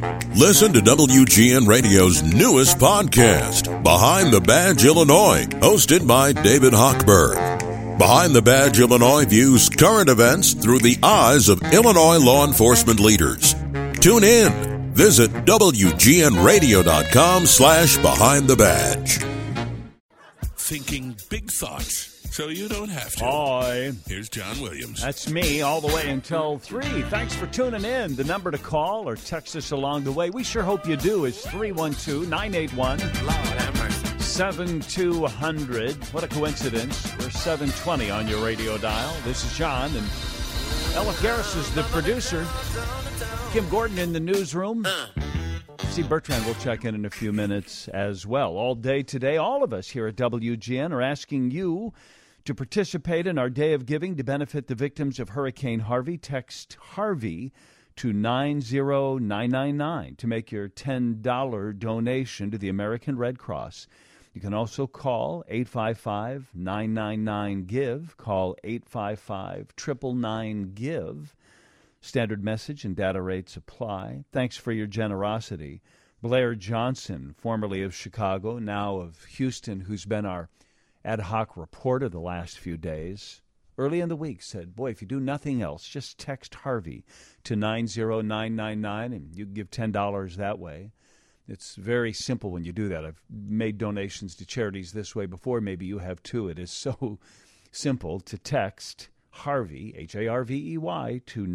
Listen to WGN Radio's newest podcast, Behind the Badge Illinois, hosted by David Hochberg. Behind the Badge Illinois views current events through the eyes of Illinois law enforcement leaders. Tune in. Visit WGNRadio.com/Behind the Badge. Thinking big thoughts so you don't have to. Hi. Here's John Williams. That's me all the way until 3. Thanks for tuning in. The number to call or text us along the way, we sure hope you do, is 312-981-7200. What a coincidence. We're 720 on your radio dial. This is John, and Elif Garris is the producer. Kim Gordon in the newsroom. Steve Bertrand will check in a few minutes as well. All day today, all of us here at WGN are asking you to participate in our Day of Giving to benefit the victims of Hurricane Harvey. Text Harvey to 90999 to make your $10 donation to the American Red Cross. You can also call 855-999-GIVE. Call 855-999-GIVE. Standard message and data rates apply. Thanks for your generosity. Blair Johnson, formerly of Chicago, now of Houston, who's been our ad hoc reporter the last few days, early in the week said, boy, if you do nothing else, just text Harvey to 90999 and you can give $10 that way. It's very simple when you do that. I've made donations to charities this way before. Maybe you have too. It is so simple to text Harvey, Harvey, to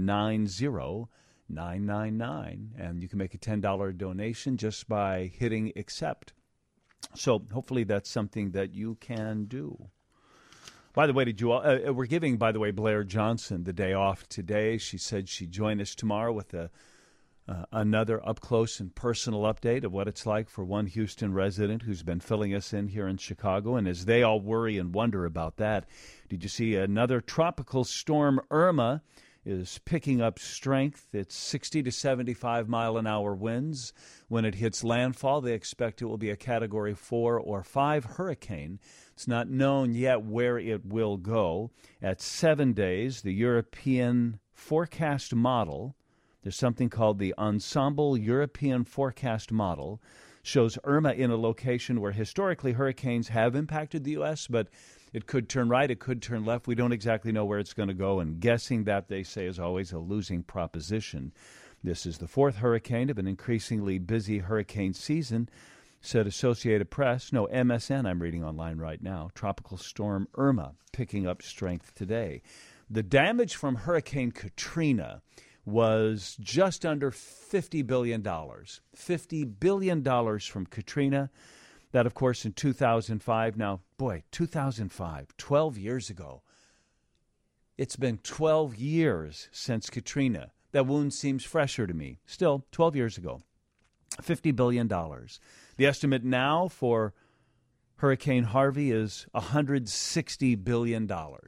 90999, and you can make a $10 donation just by hitting accept. So hopefully that's something that you can do. By the way, we're giving, by the way, Blair Johnson the day off today. She said she'd join us tomorrow with another up-close and personal update of what it's like for one Houston resident who's been filling us in here in Chicago. And as they all worry and wonder about that, did you see another tropical storm, Irma, is picking up strength? It's 60 to 75 mile-an-hour winds. When it hits landfall, they expect it will be a Category 4 or 5 hurricane. It's not known yet where it will go. At 7 days, the European forecast model, there's something called the Ensemble European Forecast Model, shows Irma in a location where historically hurricanes have impacted the U.S., but it could turn right, it could turn left. We don't exactly know where it's going to go, and guessing that, they say, is always a losing proposition. This is the fourth hurricane of an increasingly busy hurricane season, said Associated Press. No, MSN, I'm reading online right now. Tropical storm Irma picking up strength today. The damage from Hurricane Katrina was just under $50 billion. $50 billion from Katrina. That, of course, in 2005. Now, boy, 2005, 12 years ago. It's been 12 years since Katrina. That wound seems fresher to me. Still, 12 years ago. $50 billion. The estimate now for Hurricane Harvey is $160 billion.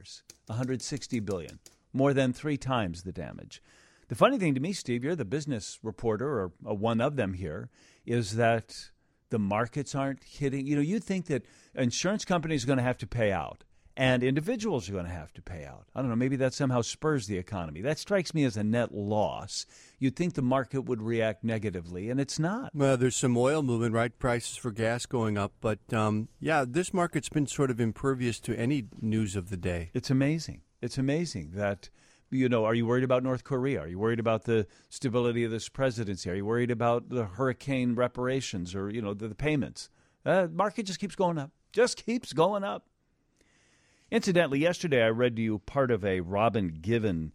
$160 billion. More than 3 times the damage. The funny thing to me, Steve, you're the business reporter, or one of them here, is that the markets aren't hitting. You know, you'd think that insurance companies are going to have to pay out and individuals are going to have to pay out. I don't know, maybe that somehow spurs the economy. That strikes me as a net loss. You'd think the market would react negatively, and it's not. Well, there's some oil movement, right? Prices for gas going up. But, this market's been sort of impervious to any news of the day. It's amazing. It's amazing that, you know, are you worried about North Korea? Are you worried about the stability of this presidency? Are you worried about the hurricane reparations or, you know, the payments? Market just keeps going up. Just keeps going up. Incidentally, yesterday I read to you part of a Robin Given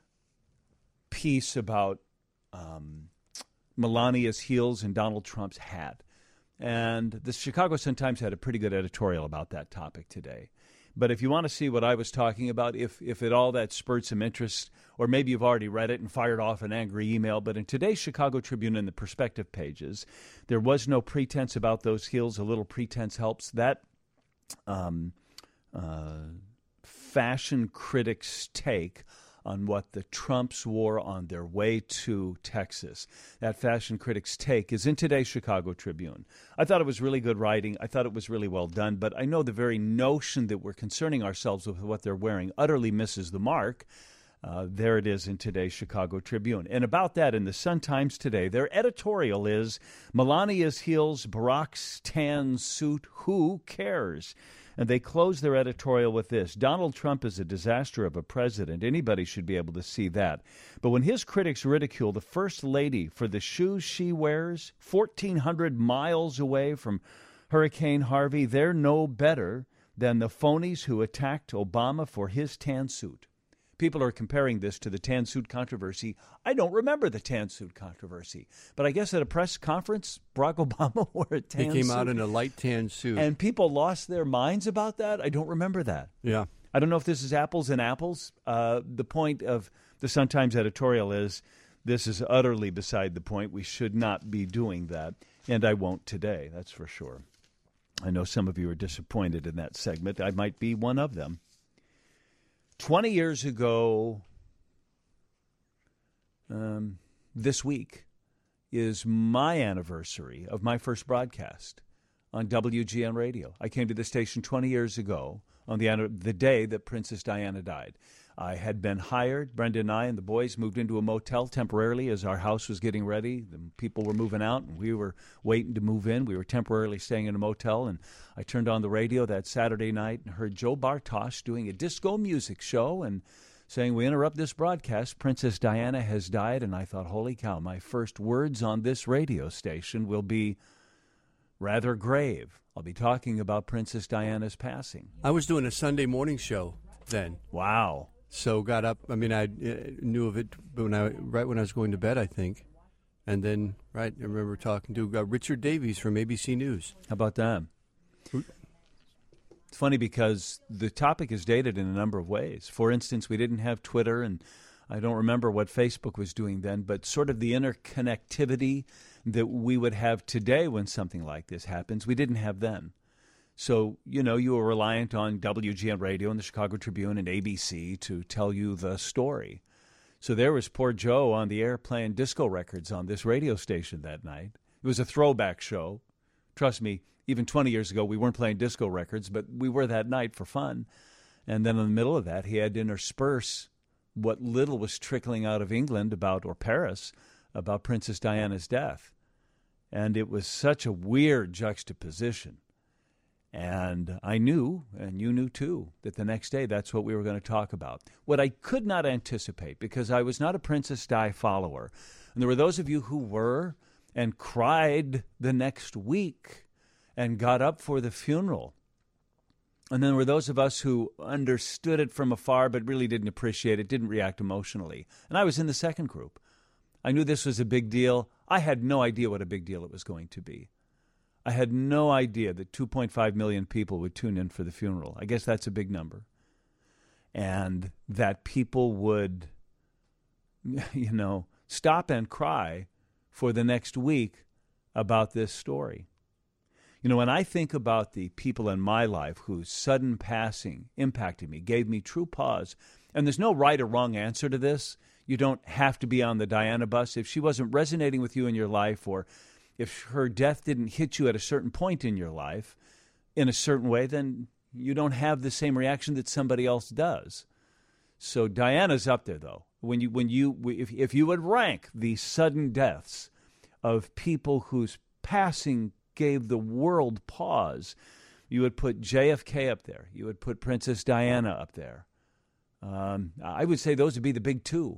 piece about Melania's heels and Donald Trump's hat. And the Chicago Sun-Times had a pretty good editorial about that topic today. But if you want to see what I was talking about, if at all that spurred some interest, or maybe you've already read it and fired off an angry email, but in today's Chicago Tribune in the perspective pages, there was no pretense about those heels. A little pretense helps. That fashion critics' take on what the Trumps wore on their way to Texas. That fashion critic's take is in today's Chicago Tribune. I thought it was really good writing. I thought it was really well done, but I know the very notion that we're concerning ourselves with what they're wearing utterly misses the mark. There it is in today's Chicago Tribune. And about that in the Sun-Times today, their editorial is, Melania's heels, Barack's tan suit, who cares? And they close their editorial with this: Donald Trump is a disaster of a president. Anybody should be able to see that. But when his critics ridicule the First Lady for the shoes she wears 1,400 miles away from Hurricane Harvey, they're no better than the phonies who attacked Obama for his tan suit. People are comparing this to the tan suit controversy. I don't remember the tan suit controversy, but I guess at a press conference, Barack Obama wore a tan suit. He came out in a light tan suit. And people lost their minds about that? I don't remember that. Yeah. I don't know if this is apples and apples. The point of the Sun-Times editorial is, this is utterly beside the point. We should not be doing that, and I won't today, that's for sure. I know some of you are disappointed in that segment. I might be one of them. 20 years ago, this week, is my anniversary of my first broadcast on WGN Radio. I came to the station 20 years ago on the day that Princess Diana died. I had been hired. Brenda and I and the boys moved into a motel temporarily as our house was getting ready. The people were moving out, and we were waiting to move in. We were temporarily staying in a motel, and I turned on the radio that Saturday night and heard Joe Bartosh doing a disco music show and saying, "We interrupt this broadcast. Princess Diana has died." And I thought, holy cow, my first words on this radio station will be rather grave. I'll be talking about Princess Diana's passing. I was doing a Sunday morning show then. Wow. So got up. I mean, I knew of it right when I was going to bed, I think. And then, I remember talking to Richard Davies from ABC News. How about that? It's funny because the topic is dated in a number of ways. For instance, we didn't have Twitter, and I don't remember what Facebook was doing then, but sort of the interconnectivity that we would have today when something like this happens, we didn't have then. So, you were reliant on WGN Radio and the Chicago Tribune and ABC to tell you the story. So there was poor Joe on the air playing disco records on this radio station that night. It was a throwback show. Trust me, even 20 years ago, we weren't playing disco records, but we were that night for fun. And then in the middle of that, he had to intersperse what little was trickling out of England or Paris, about Princess Diana's death. And it was such a weird juxtaposition. And I knew, and you knew too, that the next day that's what we were going to talk about. What I could not anticipate, because I was not a Princess Di follower, and there were those of you who were and cried the next week and got up for the funeral. And then there were those of us who understood it from afar but really didn't appreciate it, didn't react emotionally. And I was in the second group. I knew this was a big deal. I had no idea what a big deal it was going to be. I had no idea that 2.5 million people would tune in for the funeral. I guess that's a big number. And that people would, stop and cry for the next week about this story. When I think about the people in my life whose sudden passing impacted me, gave me true pause, and there's no right or wrong answer to this. You don't have to be on the Diana bus. If she wasn't resonating with you in your life, or if her death didn't hit you at a certain point in your life in a certain way, then you don't have the same reaction that somebody else does. So Diana's up there, though. If you would rank the sudden deaths of people whose passing gave the world pause, you would put JFK up there. You would put Princess Diana up there. I would say those would be the big two.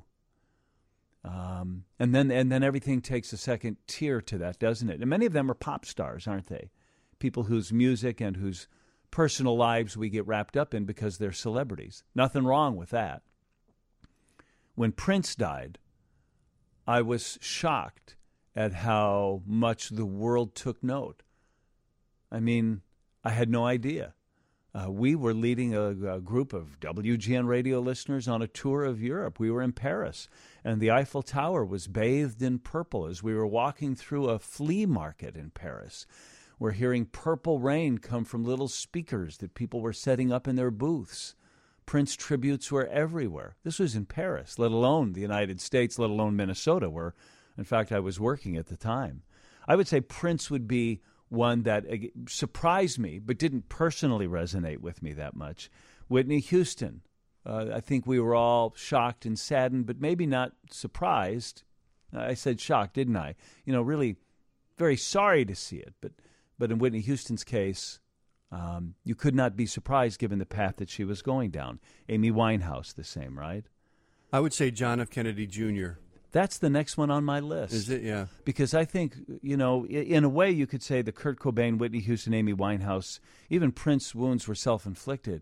And then everything takes a second tier to that, doesn't it? And many of them are pop stars, aren't they? People whose music and whose personal lives we get wrapped up in because they're celebrities. Nothing wrong with that. When Prince died, I was shocked at how much the world took note. I mean, I had no idea. We were leading a group of WGN radio listeners on a tour of Europe. We were in Paris, and the Eiffel Tower was bathed in purple as we were walking through a flea market in Paris. We're hearing Purple Rain come from little speakers that people were setting up in their booths. Prince tributes were everywhere. This was in Paris, let alone the United States, let alone Minnesota, where, in fact, I was working at the time. I would say Prince would be one that surprised me but didn't personally resonate with me that much. Whitney Houston, I think we were all shocked and saddened, but maybe not surprised. I said shocked, didn't I? Really very sorry to see it. But in Whitney Houston's case, you could not be surprised given the path that she was going down. Amy Winehouse, the same, right? I would say John F. Kennedy Jr. That's the next one on my list. Is it? Yeah. Because I think, in a way you could say the Kurt Cobain, Whitney Houston, Amy Winehouse, even Prince wounds were self-inflicted.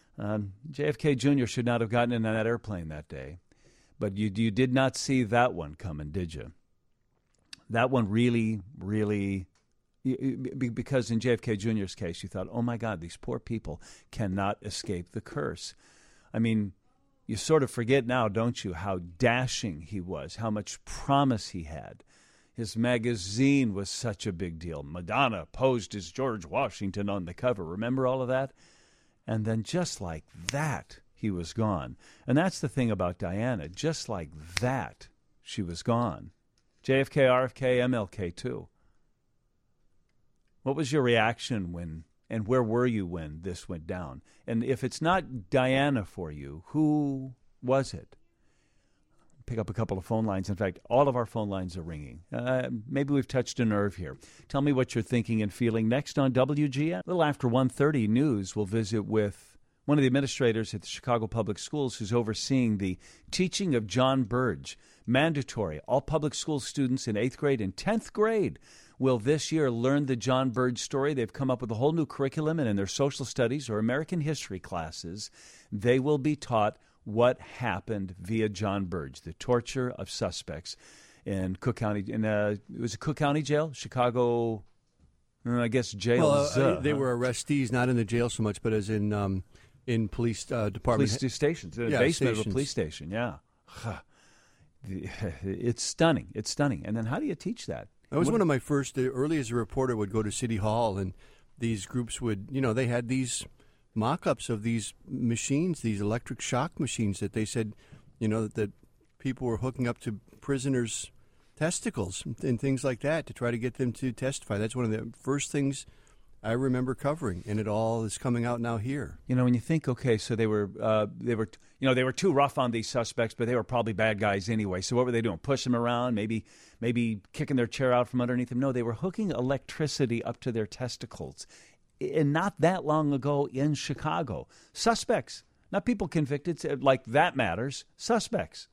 JFK Jr. should not have gotten in that airplane that day. But you did not see that one coming, did you? That one really, really, because in JFK Jr.'s case, you thought, oh, my God, these poor people cannot escape the curse. I mean, you sort of forget now, don't you, how dashing he was, how much promise he had. His magazine was such a big deal. Madonna posed as George Washington on the cover. Remember all of that? And then just like that, he was gone. And that's the thing about Diana. Just like that, she was gone. JFK, RFK, MLK, too. What was your reaction when, and where were you when this went down? And if it's not Diana for you, who was it? Pick up a couple of phone lines. In fact, all of our phone lines are ringing. Maybe we've touched a nerve here. Tell me what you're thinking and feeling. Next on WGN, a little after 1:30 news, we'll visit with one of the administrators at the Chicago Public Schools who's overseeing the teaching of John Burge. Mandatory. All public school students in 8th grade and 10th grade will this year learn the John Burge story. They've come up with a whole new curriculum, and in their social studies or American history classes, they will be taught what happened via John Burge, the torture of suspects in Cook County. It was a Cook County jail, Chicago, I guess jails. Well, they were arrestees, not in the jail so much, but as in police department. Police stations, in the basement of a police station, yeah. It's stunning. It's stunning. And then how do you teach that? That was one of my first, early as a reporter, would go to City Hall, and these groups would, they had these mock-ups of these machines, these electric shock machines that they said, that people were hooking up to prisoners' testicles and things like that to try to get them to testify. That's one of the first things I remember covering, and it all is coming out now here. When you think, okay, so they were too rough on these suspects, but they were probably bad guys anyway. So what were they doing? Push them around, maybe kicking their chair out from underneath them? No, they were hooking electricity up to their testicles. And not that long ago in Chicago. Suspects, not people convicted, like that matters. Suspects.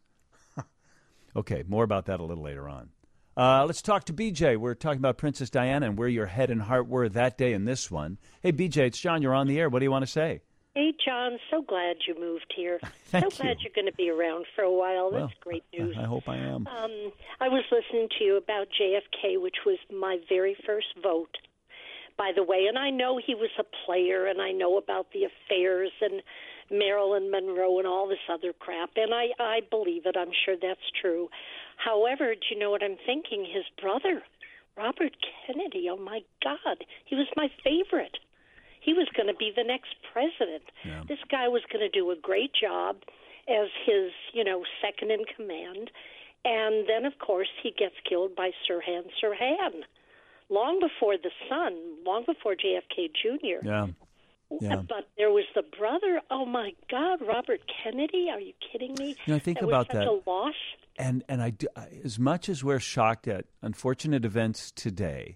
Okay, more about that a little later on. Let's talk to BJ. We're talking about Princess Diana and where your head and heart were that day in this one. Hey, BJ, it's John. You're on the air. What do you want to say? Hey, John. So glad you moved here. Thank so glad you're going to be around for a while. That's great news. I hope I am. I was listening to you about JFK, which was my very first vote, by the way. And I know he was a player, and I know about the affairs and Marilyn Monroe and all this other crap. And I believe it. I'm sure that's true. However, do you know what I'm thinking? His brother, Robert Kennedy, oh, my God, he was my favorite. He was going to be the next president. Yeah. This guy was going to do a great job as his, second in command. And then, of course, he gets killed by Sirhan Sirhan. Long before the son, long before JFK Jr. Yeah. But there was the brother. Oh, my God, Robert Kennedy. Are you kidding me? I think about that. Was such a loss. And I do, as much as we're shocked at unfortunate events today,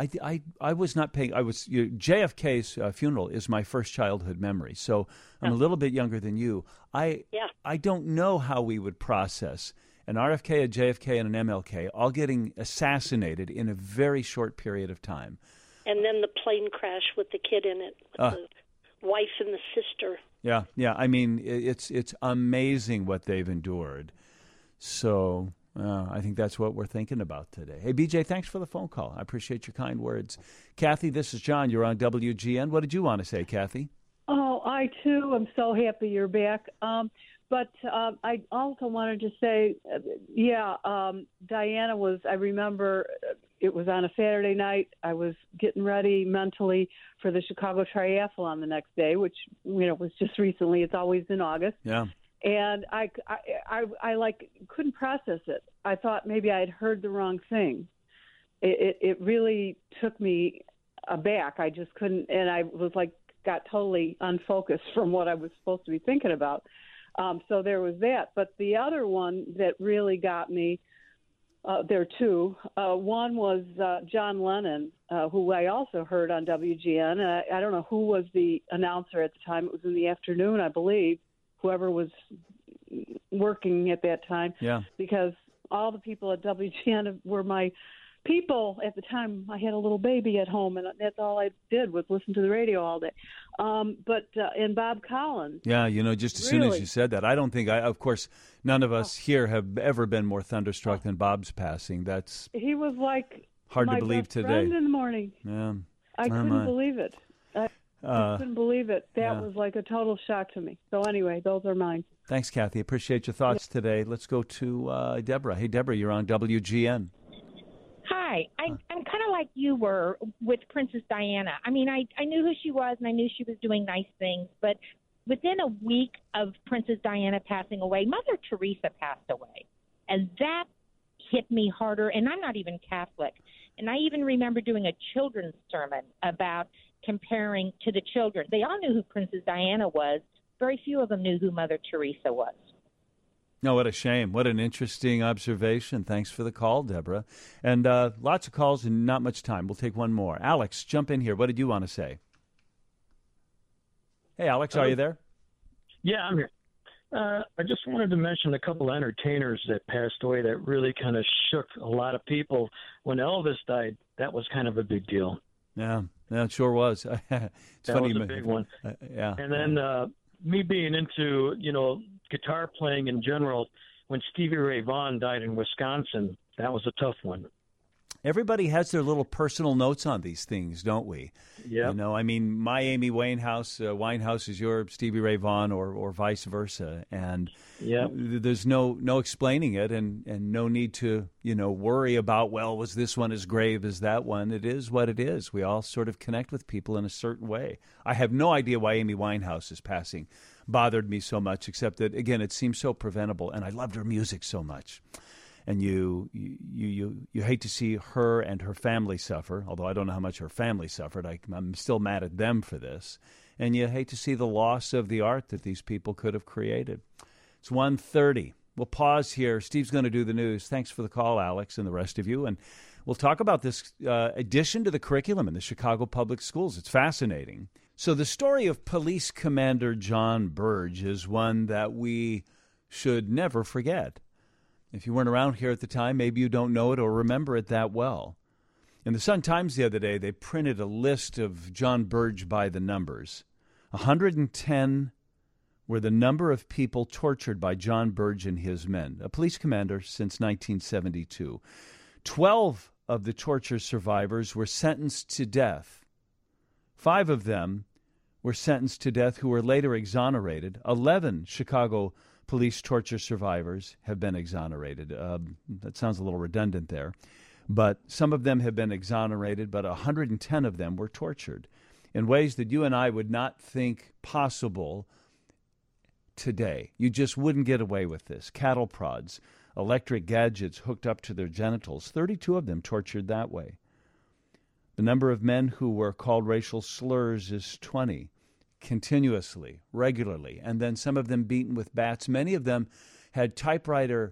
I was not paying. JFK's funeral is my first childhood memory, so I'm a little bit younger than you. I don't know how we would process an RFK, a JFK, and an MLK all getting assassinated in a very short period of time. And then the plane crash with the kid in it, with the wife and the sister. Yeah. I mean, it's amazing what they've endured. So I think that's what we're thinking about today. Hey, BJ, thanks for the phone call. I appreciate your kind words. Kathy, this is John. You're on WGN. What did you want to say, Kathy? Oh, I, too, am so happy you're back. But I also wanted to say, Diana was, I remember it was on a Saturday night. I was getting ready mentally for the Chicago Triathlon the next day, which, was just recently. It's always in August. Yeah. And I couldn't process it. I thought maybe I had heard the wrong thing. It really took me aback. I just couldn't, and I was got totally unfocused from what I was supposed to be thinking about. So there was that. But the other one that really got me, there are two. One was John Lennon, who I also heard on WGN. I don't know who was the announcer at the time. It was in the afternoon, I believe, whoever was working at that time. Yeah. Because all the people at WGN were my people at the time. I had a little baby at home, and that's all I did was listen to the radio all day. And Bob Collins. Yeah, just as soon as you said that, I don't think of course, none of us here have ever been more thunderstruck than Bob's passing. He was like hard my to believe best today. friend in the morning. Yeah, I couldn't believe it. I couldn't believe it. That was like a total shock to me. So anyway, those are mine. Thanks, Kathy. Appreciate your thoughts today. Let's go to Deborah. Hey, Deborah, you're on WGN. Hi. I'm kind of like you were with Princess Diana. I mean, I knew who she was, and I knew she was doing nice things. But within a week of Princess Diana passing away, Mother Teresa passed away. And that hit me harder. And I'm not even Catholic. And I even remember doing a children's sermon about comparing to the children. They all knew who Princess Diana was. Very few of them knew who Mother Teresa was. No, what a shame. What an interesting observation. Thanks for the call, Deborah. And lots of calls and not much time. We'll take one more. Alex, jump in here. What did you want to say? Hey, Alex, are you there? Yeah, I'm here. I just wanted to mention a couple entertainers that passed away that really kind of shook a lot of people. When Elvis died, that was kind of a big deal. Yeah, it sure was. It's that funny. Was a big one. Yeah. And then me being into, guitar playing in general, when Stevie Ray Vaughan died in Wisconsin, that was a tough one. Everybody has their little personal notes on these things, don't we? Yeah. I mean, my Amy Winehouse is your Stevie Ray Vaughan, or vice versa, and there's no explaining it, and no need to worry about, well, was this one as grave as that one? It is what it is. We all sort of connect with people in a certain way. I have no idea why Amy Winehouse's passing bothered me so much, except that, again, it seems so preventable, and I loved her music so much. And you hate to see her and her family suffer, although I don't know how much her family suffered. I'm still mad at them for this. And you hate to see the loss of the art that these people could have created. It's 1:30. We'll pause here. Steve's going to do the news. Thanks for the call, Alex, and the rest of you. And we'll talk about this addition to the curriculum in the Chicago Public Schools. It's fascinating. So the story of Police Commander John Burge is one that we should never forget. If you weren't around here at the time, maybe you don't know it or remember it that well. In the Sun-Times the other day, they printed a list of John Burge by the numbers. 110 were the number of people tortured by John Burge and his men, a police commander since 1972. 12 of the torture survivors were sentenced to death. 5 of them were sentenced to death who were later exonerated. 11 Chicago police torture survivors have been exonerated. That sounds a little redundant there. But some of them have been exonerated, but 110 of them were tortured in ways that you and I would not think possible today. You just wouldn't get away with this. Cattle prods, electric gadgets hooked up to their genitals, 32 of them tortured that way. The number of men who were called racial slurs is 20. Continuously, regularly, and then some of them beaten with bats. Many of them had typewriter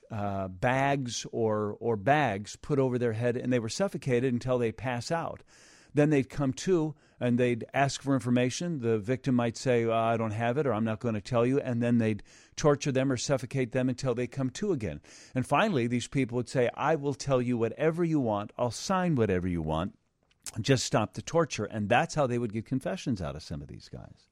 bags or bags put over their head, and they were suffocated until they pass out. Then they'd come to, and they'd ask for information. The victim might say, I don't have it, or I'm not going to tell you, and then they'd torture them or suffocate them until they come to again. And finally, these people would say, I will tell you whatever you want. I'll sign whatever you want. Just stop the torture. And that's how they would get confessions out of some of these guys.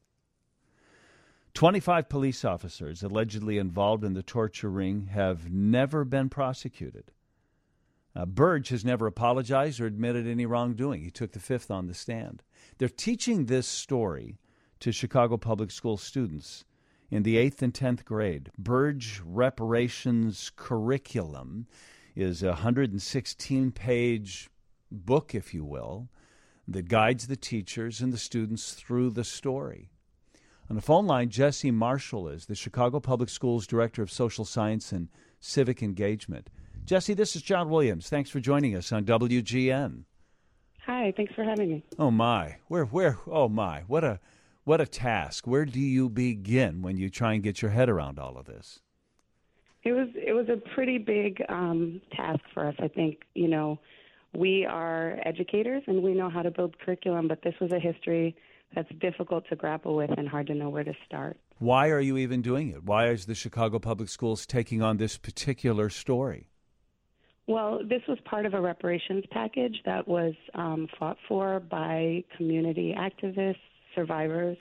25 police officers allegedly involved in the torture ring have never been prosecuted. Burge has never apologized or admitted any wrongdoing. He took the fifth on the stand. They're teaching this story to Chicago Public School students in the 8th and 10th grade. Burge Reparations Curriculum is a 116-page book, if you will, that guides the teachers and the students through the story. On the phone line, Jesse Marshall is the Chicago Public Schools Director of Social Science and Civic Engagement. Jesse, this is John Williams. Thanks for joining us on WGN. Hi, thanks for having me. Oh my, oh my, what What a task. Where do you begin when you try and get your head around all of this? It was a pretty big task for us. I think, we are educators and we know how to build curriculum, but this was a history that's difficult to grapple with and hard to know where to start. Why are you even doing it? Why is the Chicago Public Schools taking on this particular story? Well, this was part of a reparations package that was fought for by community activists, survivors,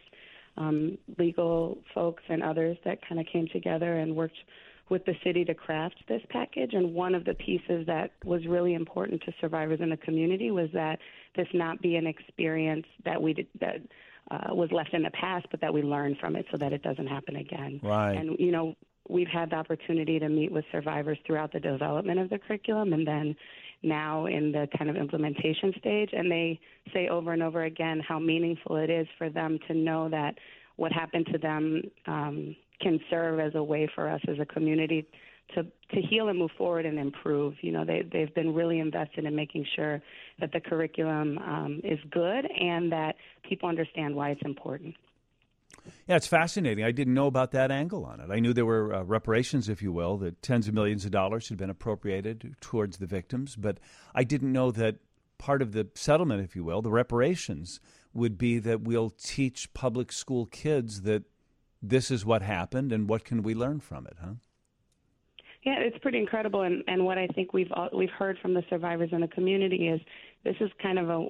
legal folks, and others that kind of came together and worked with the city to craft this package. And one of the pieces that was really important to survivors in the community was that this not be an experience that was left in the past, but that we learn from it so that it doesn't happen again. Right. And, we've had the opportunity to meet with survivors throughout the development of the curriculum and then now in the kind of implementation stage. And they say over and over again how meaningful it is for them to know that what happened to them can serve as a way for us as a community to heal and move forward and improve. They've been really invested in making sure that the curriculum is good and that people understand why it's important. Yeah, it's fascinating. I didn't know about that angle on it. I knew there were reparations, if you will, that tens of millions of dollars had been appropriated towards the victims, but I didn't know that part of the settlement, if you will, the reparations, would be that we'll teach public school kids that this is what happened and what can we learn from it, huh? Yeah, it's pretty incredible, and what I think we've heard from the survivors in the community is this is kind of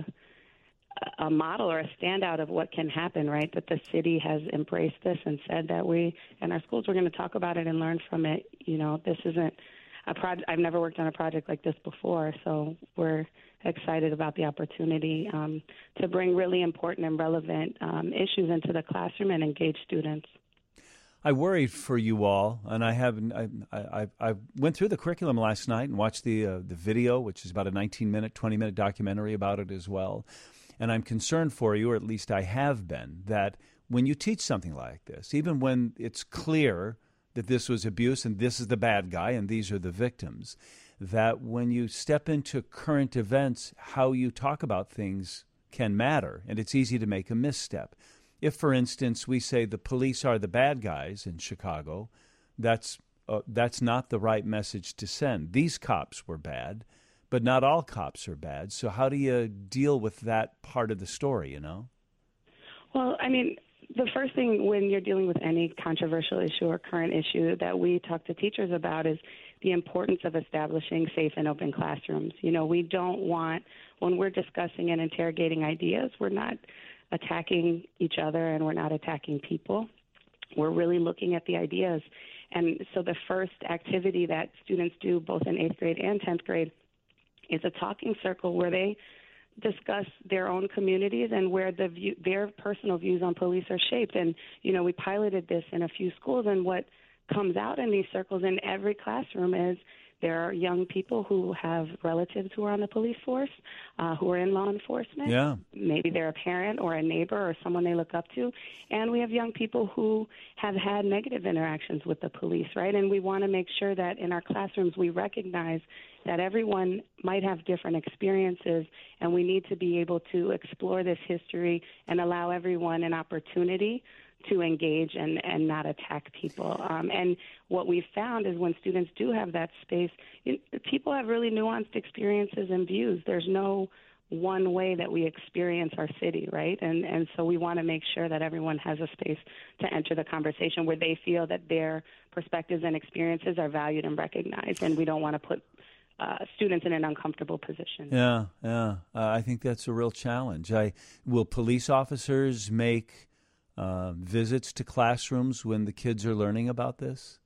a model or a standout of what can happen, right? That the city has embraced this and said that we and our schools we're going to talk about it and learn from it. This isn't a project. I've never worked on a project like this before, so we're excited about the opportunity to bring really important and relevant issues into the classroom and engage students. I worried for you all, and I went through the curriculum last night and watched the video, which is about a 19-minute, 20-minute documentary about it as well. And I'm concerned for you, or at least I have been, that when you teach something like this, even when it's clear that this was abuse and this is the bad guy and these are the victims, that when you step into current events, how you talk about things can matter, and it's easy to make a misstep. If, for instance, we say the police are the bad guys in Chicago, that's not the right message to send. These cops were bad, but not all cops are bad. So how do you deal with that part of the story, Well, the first thing when you're dealing with any controversial issue or current issue that we talk to teachers about is the importance of establishing safe and open classrooms. We don't want, when we're discussing and interrogating ideas, we're not attacking each other and we're not attacking people. We're really looking at the ideas. And so the first activity that students do both in 8th grade and 10th grade is a talking circle where they discuss their own communities and where their personal views on police are shaped. And, we piloted this in a few schools, and what comes out in these circles in every classroom is there are young people who have relatives who are on the police force, who are in law enforcement. Yeah. Maybe they're a parent or a neighbor or someone they look up to. And we have young people who have had negative interactions with the police, right? And we want to make sure that in our classrooms we recognize that everyone might have different experiences, and we need to be able to explore this history and allow everyone an opportunity to engage and not attack people. And what we've found is when students do have that space, people have really nuanced experiences and views. There's no one way that we experience our city, right? And so we want to make sure that everyone has a space to enter the conversation where they feel that their perspectives and experiences are valued and recognized, and we don't want to put students in an uncomfortable position. Yeah. I think that's a real challenge. Will police officers make visits to classrooms when the kids are learning about this?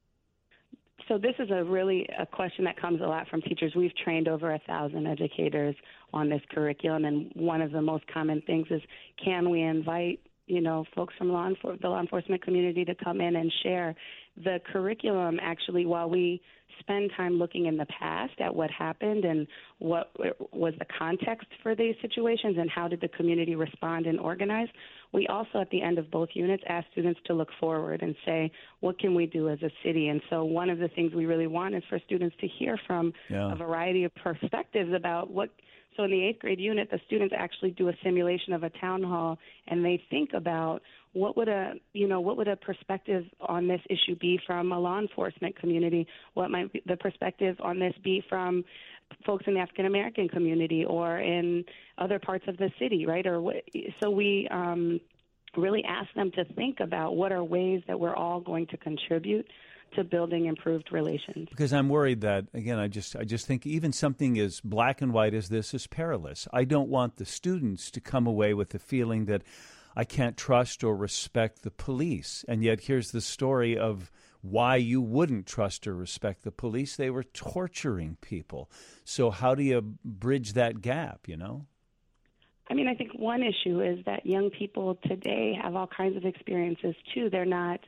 So this is a question that comes a lot from teachers. We've trained over 1,000 educators on this curriculum, and one of the most common things is, can we invite folks from the law enforcement community to come in and share the curriculum? Actually, while we spend time looking in the past at what happened and what was the context for these situations and how did the community respond and organize, we also at the end of both units ask students to look forward and say, what can we do as a city? And so one of the things we really want is for students to hear from a variety of perspectives about what So in the 8th grade unit, the students actually do a simulation of a town hall, and they think about what would a perspective on this issue be from a law enforcement community? What might be the perspective on this be from folks in the African American community or in other parts of the city, right? So we really ask them to think about what are ways that we're all going to contribute to building improved relations. Because I'm worried that, again, I just think even something as black and white as this is perilous. I don't want the students to come away with the feeling that I can't trust or respect the police. And yet here's the story of why you wouldn't trust or respect the police. They were torturing people. So how do you bridge that gap, you know? I mean, I think one issue is that young people today have all kinds of experiences, too. They're not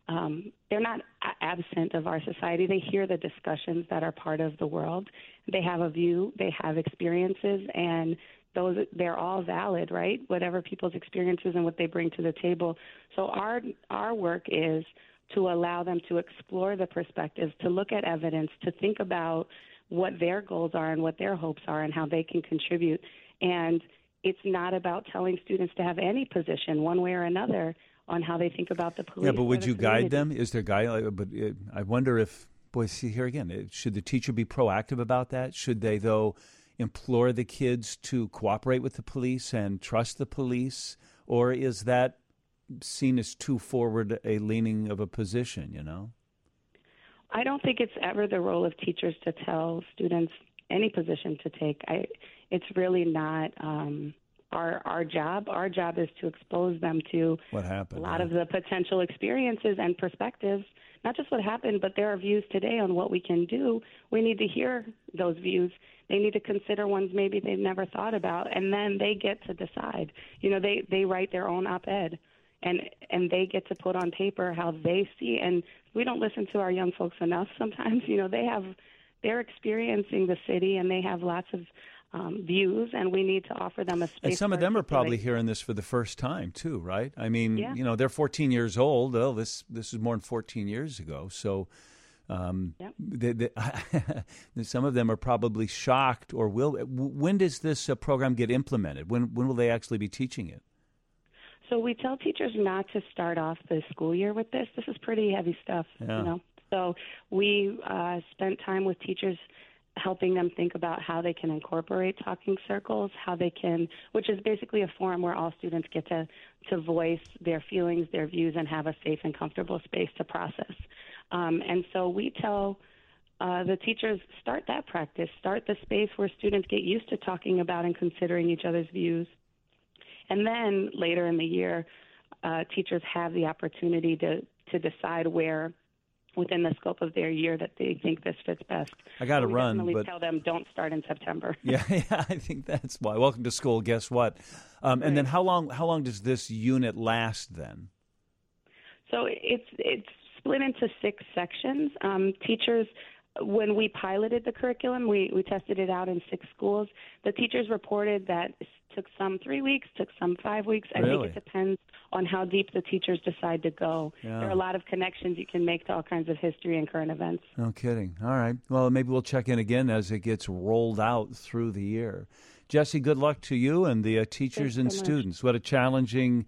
absent of our society. They hear the discussions that are part of the world. They have a view, they have experiences, and they're all valid, right? Whatever people's experiences and what they bring to the table. So our work is to allow them to explore the perspectives, to look at evidence, to think about what their goals are and what their hopes are and how they can contribute. And it's not about telling students to have any position one way or another on how they think about the police. Yeah, but would you community. guide them? Is there guide? But I wonder if, boy, see here again, should the teacher be proactive about that? Should they, though, implore the kids to cooperate with the police and trust the police? Or is that seen as too forward a leaning of a position, you know? I don't think it's ever the role of teachers to tell students any position to take. It's really not our job. Our job is to expose them to what happened, a lot of the potential experiences and perspectives, not just what happened, but there are views today on what we can do. We need to hear those views. They need to consider ones maybe they've never thought about, and then they get to decide. You know, they write their own op-ed, and they get to put on paper how they see. And we don't listen to our young folks enough sometimes. You know, they're experiencing the city, and they have lots of views, and we need to offer them a space. And some of them are probably hearing this for the first time too, right? I mean, yeah. You know, they're 14 years old. Oh, this is more than 14 years ago. So some of them are probably shocked or will. When does this program get implemented? When will they actually be teaching it? So we tell teachers not to start off the school year with this. This is pretty heavy stuff, yeah. You know. So we spent time with teachers helping them think about how they can incorporate talking circles, which is basically a forum where all students get to voice their feelings, their views, and have a safe and comfortable space to process. And so we tell the teachers, start that practice, start the space where students get used to talking about and considering each other's views. And then later in the year, teachers have the opportunity to decide where within the scope of their year that they think this fits best. I got to run, but tell them don't start in September. Yeah, I think that's why. Welcome to school. Guess what? Right. And then how long does this unit last then? So it's split into 6 sections. Teachers, when we piloted the curriculum, we tested it out in 6 schools. The teachers reported that it took some 3 weeks, took some 5 weeks. I Really? think it depends on how deep the teachers decide to go. Yeah. There are a lot of connections you can make to all kinds of history and current events. No kidding. All right. Well, maybe we'll check in again as it gets rolled out through the year. Jesse, good luck to you and the teachers and students. What a challenging,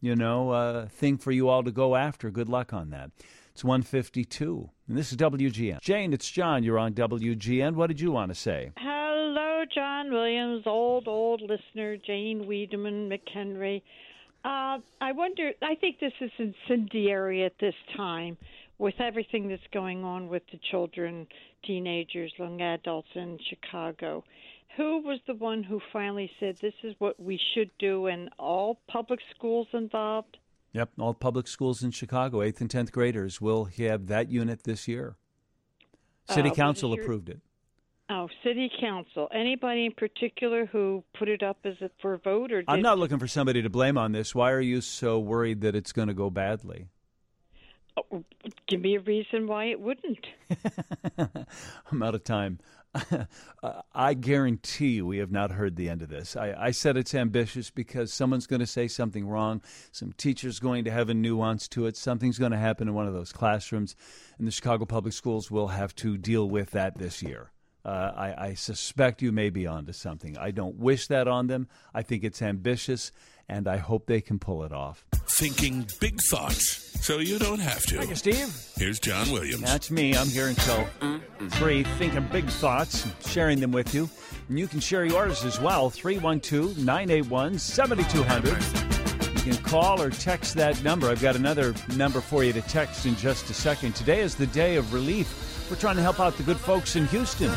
thing for you all to go after. Good luck on that. It's 1:52, and this is WGN. Jane, it's John. You're on WGN. What did you want to say? Hello, John Williams, old listener, Jane Wiedemann McHenry. I wonder, I think this is incendiary at this time with everything that's going on with the children, teenagers, young adults in Chicago. Who was the one who finally said this is what we should do, and all public schools involved? Yep, all public schools in Chicago, 8th and 10th graders, will have that unit this year. City Council approved it. Oh, City Council. Anybody in particular who put it up for a vote? I'm not looking for somebody to blame on this. Why are you so worried that it's going to go badly? Oh, give me a reason why it wouldn't. I'm out of time. I guarantee you we have not heard the end of this. I said it's ambitious because someone's going to say something wrong. Some teacher's going to have a nuance to it. Something's going to happen in one of those classrooms, and the Chicago Public Schools will have to deal with that this year. I suspect you may be onto something. I don't wish that on them. I think it's ambitious, and I hope they can pull it off. Thinking big thoughts so you don't have to. Thank you, Steve. Here's John Williams. That's me. I'm here until 3, thinking big thoughts, sharing them with you. And you can share yours as well, 312-981-7200. You can call or text that number. I've got another number for you to text in just a second. Today is the day of relief. We're trying to help out the good folks in Houston.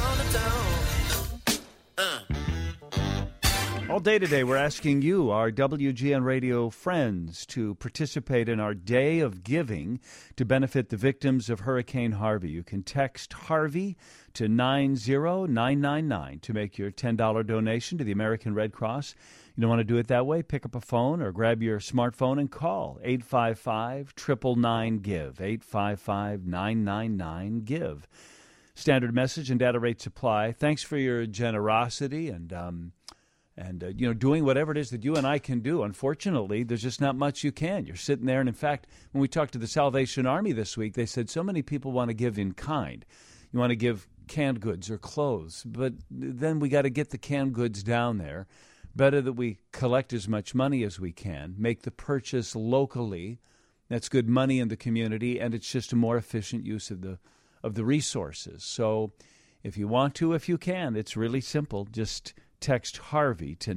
All day today, we're asking you, our WGN Radio friends, to participate in our Day of Giving to benefit the victims of Hurricane Harvey. You can text Harvey to 90999 to make your $10 donation to the American Red Cross. You don't want to do it that way? Pick up a phone or grab your smartphone and call 855-999-GIVE, 855-999-GIVE. Standard message and data rate supply. Thanks for your generosity and doing whatever it is that you and I can do. Unfortunately, there's just not much you can. You're sitting there, and in fact, when we talked to the Salvation Army this week, they said so many people want to give in kind. You want to give canned goods or clothes, but then we got to get the canned goods down there. Better that we collect as much money as we can, make the purchase locally. That's good money in the community, and it's just a more efficient use of the resources. So if you want to, if you can, it's really simple. Just text Harvey to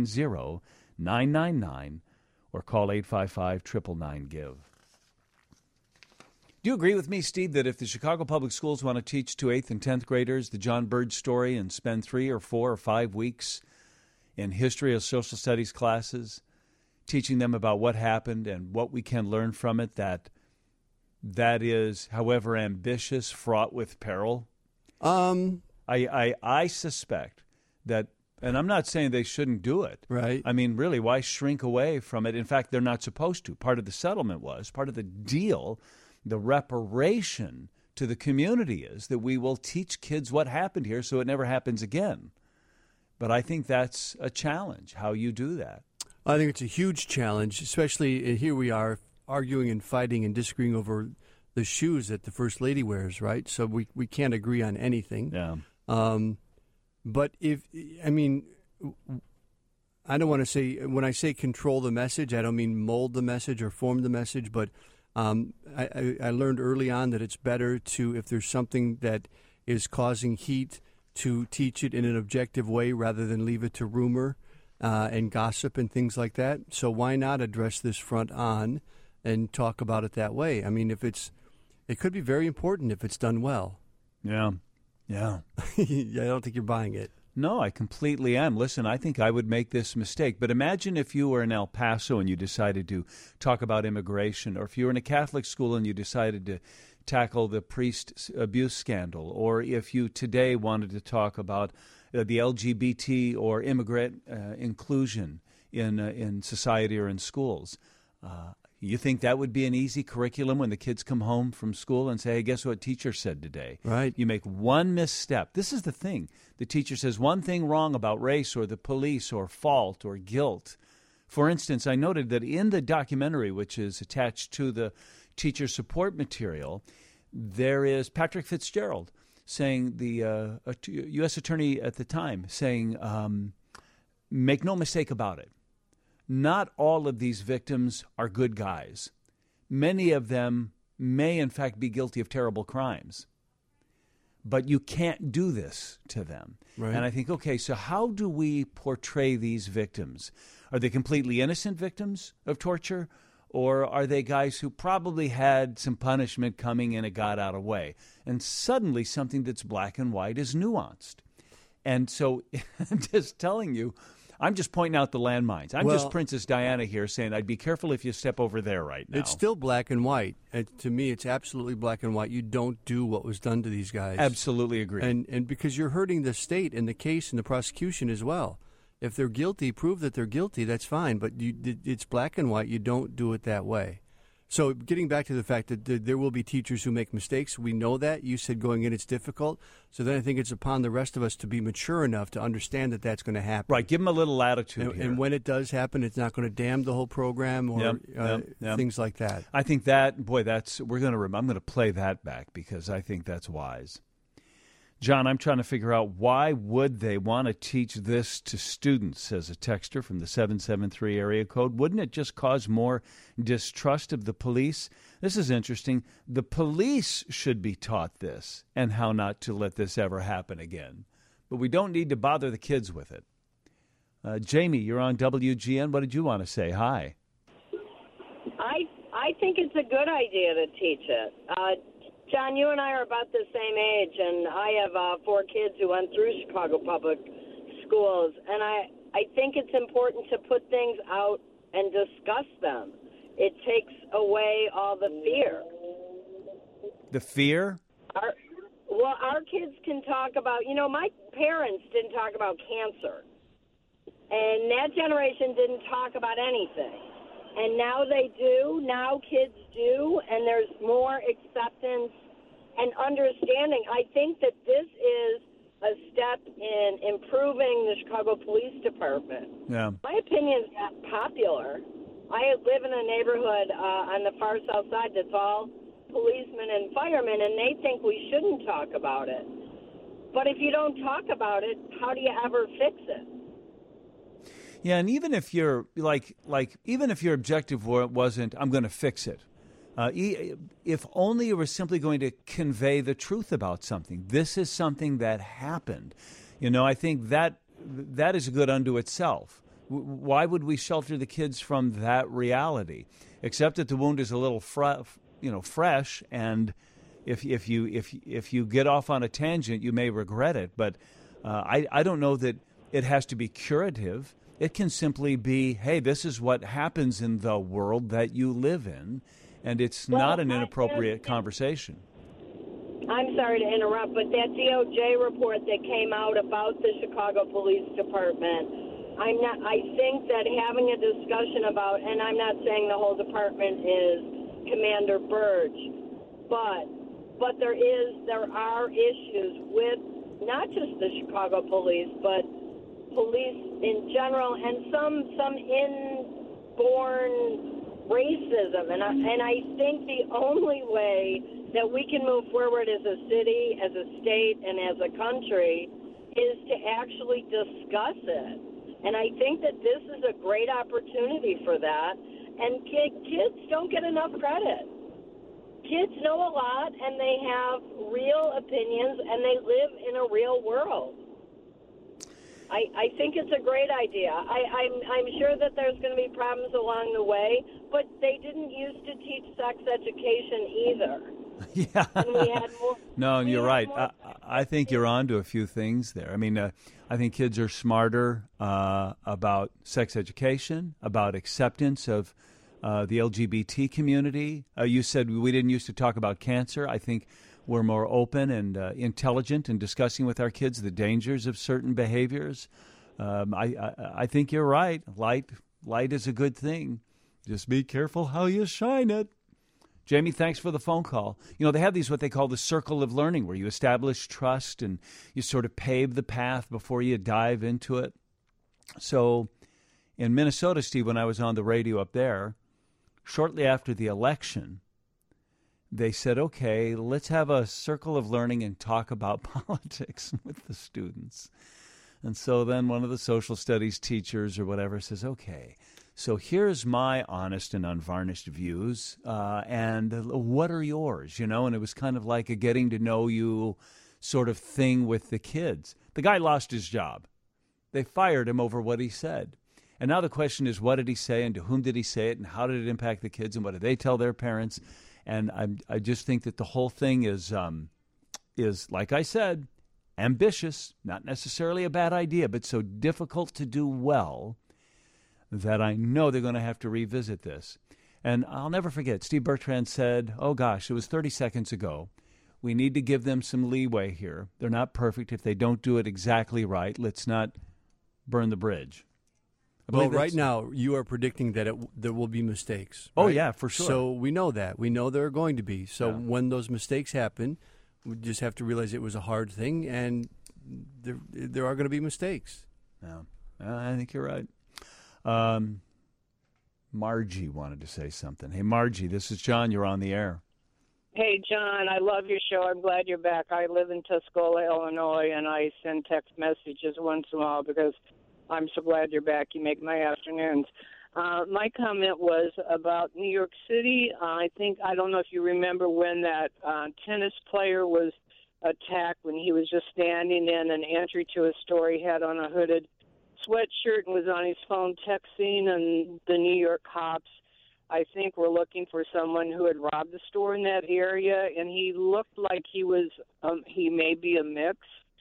90999 or call 855-999-GIVE. Do you agree with me, Steve, that if the Chicago Public Schools want to teach to 8th and 10th graders the John Bird story and spend 3 or 4 or 5 weeks in history or social studies classes, teaching them about what happened and what we can learn from it, that is, however ambitious, fraught with peril? I suspect that, and I'm not saying they shouldn't do it. Right. I mean, really, why shrink away from it? In fact, they're not supposed to. Part of the settlement was, part of the deal, the reparation to the community is that we will teach kids what happened here so it never happens again. But I think that's a challenge, how you do that. I think it's a huge challenge, especially here we are arguing and fighting and disagreeing over the shoes that the First Lady wears, right? So we can't agree on anything. Yeah. But I don't want to say, when I say control the message, I don't mean mold the message or form the message, but I learned early on that it's better to, if there's something that is causing heat, to teach it in an objective way rather than leave it to rumor and gossip and things like that. So why not address this front on and talk about it that way? I mean, it could be very important if it's done well. Yeah. I don't think you're buying it. No, I completely am. Listen, I think I would make this mistake. But imagine if you were in El Paso and you decided to talk about immigration, or if you were in a Catholic school and you decided to tackle the priest abuse scandal, or if you today wanted to talk about the LGBT or immigrant inclusion in society or in schools. You think that would be an easy curriculum when the kids come home from school and say, hey, guess what teacher said today? Right. You make one misstep. This is the thing. The teacher says one thing wrong about race or the police or fault or guilt. For instance, I noted that in the documentary, which is attached to the teacher support material, there is Patrick Fitzgerald saying, the U.S. attorney at the time, saying, make no mistake about it. Not all of these victims are good guys. Many of them may, in fact, be guilty of terrible crimes. But you can't do this to them. Right. And I think, okay, so how do we portray these victims? Are they completely innocent victims of torture? Or are they guys who probably had some punishment coming and it got out of the way? And suddenly something that's black and white is nuanced. And so I'm just telling you, I'm just pointing out the landmines. I'm just Princess Diana here saying I'd be careful if you step over there right now. It's still black and white. To me, it's absolutely black and white. You don't do what was done to these guys. Absolutely agree. And because you're hurting the state and the case and the prosecution as well. If they're guilty, prove that they're guilty, that's fine. But it's black and white. You don't do it that way. So getting back to the fact that there will be teachers who make mistakes, we know that. You said going in it's difficult. So then I think it's upon the rest of us to be mature enough to understand that that's going to happen. Right, give them a little latitude here. And when it does happen, it's not going to damn the whole program or things like that. I think that, I'm going to play that back because I think that's wise. John, I'm trying to figure out why would they want to teach this to students, says a texter from the 773 area code. Wouldn't it just cause more distrust of the police? This is interesting. The police should be taught this and how not to let this ever happen again. But we don't need to bother the kids with it. Jamie, you're on WGN. What did you want to say? Hi. I think it's a good idea to teach it. John, you and I are about the same age, and I have 4 kids who went through Chicago Public Schools, and I think it's important to put things out and discuss them. It takes away all the fear. The fear? Our kids can talk about, my parents didn't talk about cancer, and that generation didn't talk about anything. And now they do. Now kids do, and there's more acceptance and understanding. I think that this is a step in improving the Chicago Police Department. Yeah. My opinion is not popular. I live in a neighborhood on the far south side that's all policemen and firemen, and they think we shouldn't talk about it. But if you don't talk about it, how do you ever fix it? Yeah, and even if you're even if your objective wasn't, I'm going to fix it. If only you were simply going to convey the truth about something. This is something that happened. I think that is good unto itself. Why would we shelter the kids from that reality? Except that the wound is a little fresh, and if you get off on a tangent, you may regret it. But I don't know that it has to be curative. It can simply be, hey, this is what happens in the world that you live in, and it's not an inappropriate conversation. I'm sorry to interrupt, but that DOJ report that came out about the Chicago Police Department, I think that having a discussion about, and I'm not saying the whole department is Commander Burge, but there are issues with not just the Chicago police, but police in general, and some inborn racism, and I think the only way that we can move forward as a city, as a state, and as a country is to actually discuss it. And I think that this is a great opportunity for that. And kids don't get enough credit. Kids know a lot, and they have real opinions, and they live in a real world. I think it's a great idea. I'm sure that there's going to be problems along the way, but they didn't used to teach sex education either. Yeah. And we had more, no, you're right. I think you're on to a few things there. I mean, I think kids are smarter about sex education, about acceptance of the LGBT community. You said we didn't used to talk about cancer. I think we're more open and intelligent in discussing with our kids the dangers of certain behaviors. I think you're right. Light is a good thing. Just be careful how you shine it. Jamie, thanks for the phone call. They have these what they call the circle of learning, where you establish trust and you sort of pave the path before you dive into it. So in Minnesota, Steve, when I was on the radio up there, shortly after the election, they said, okay, let's have a circle of learning and talk about politics with the students. And so then one of the social studies teachers or whatever says, okay, so here's my honest and unvarnished views, and what are yours, And it was kind of like a getting to know you sort of thing with the kids. The guy lost his job. They fired him over what he said. And now the question is, what did he say, and to whom did he say it, and how did it impact the kids, and what did they tell their parents? And I just think that the whole thing is, like I said, ambitious, not necessarily a bad idea, but so difficult to do well that I know they're going to have to revisit this. And I'll never forget, Steve Bertrand said, oh gosh, it was 30 seconds ago, we need to give them some leeway here. They're not perfect. If they don't do it exactly right, let's not burn the bridge. Well, right now, you are predicting that there will be mistakes. Oh, right? yeah, for sure. So we know that. We know there are going to be. So when those mistakes happen, we just have to realize it was a hard thing, and there are going to be mistakes. Yeah, I think you're right. Margie wanted to say something. Hey, Margie, this is John. You're on the air. Hey, John, I love your show. I'm glad you're back. I live in Tuscola, Illinois, and I send text messages once in a while because I'm so glad you're back. You make my afternoons. My comment was about New York City. I don't know if you remember when that tennis player was attacked when he was just standing in an entry to a store. He had on a hooded sweatshirt and was on his phone texting, and the New York cops, I think, we're looking for someone who had robbed the store in that area, and he looked like he was, he may be a mix.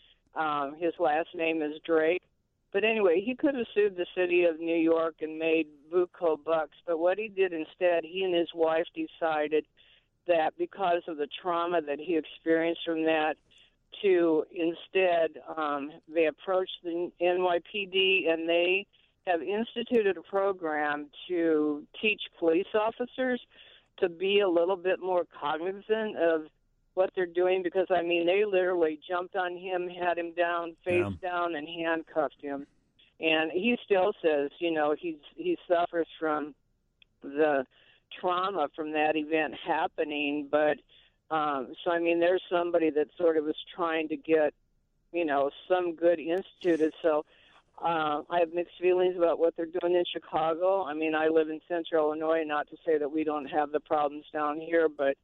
His last name is Drake. But anyway, he could have sued the city of New York and made buco bucks, but what he did instead, he and his wife decided that because of the trauma that he experienced from that, to instead, they approached the NYPD, and they have instituted a program to teach police officers to be a little bit more cognizant of what they're doing, because, I mean, they literally jumped on him, had him down, face down, and handcuffed him. And he still says, you know, he suffers from the trauma from that event happening. But, so, I mean, there's somebody that sort of was trying to get, you know, some good instituted. So I have mixed feelings about what they're doing in Chicago. I mean, I live in central Illinois, not to say that we don't have the problems down here, but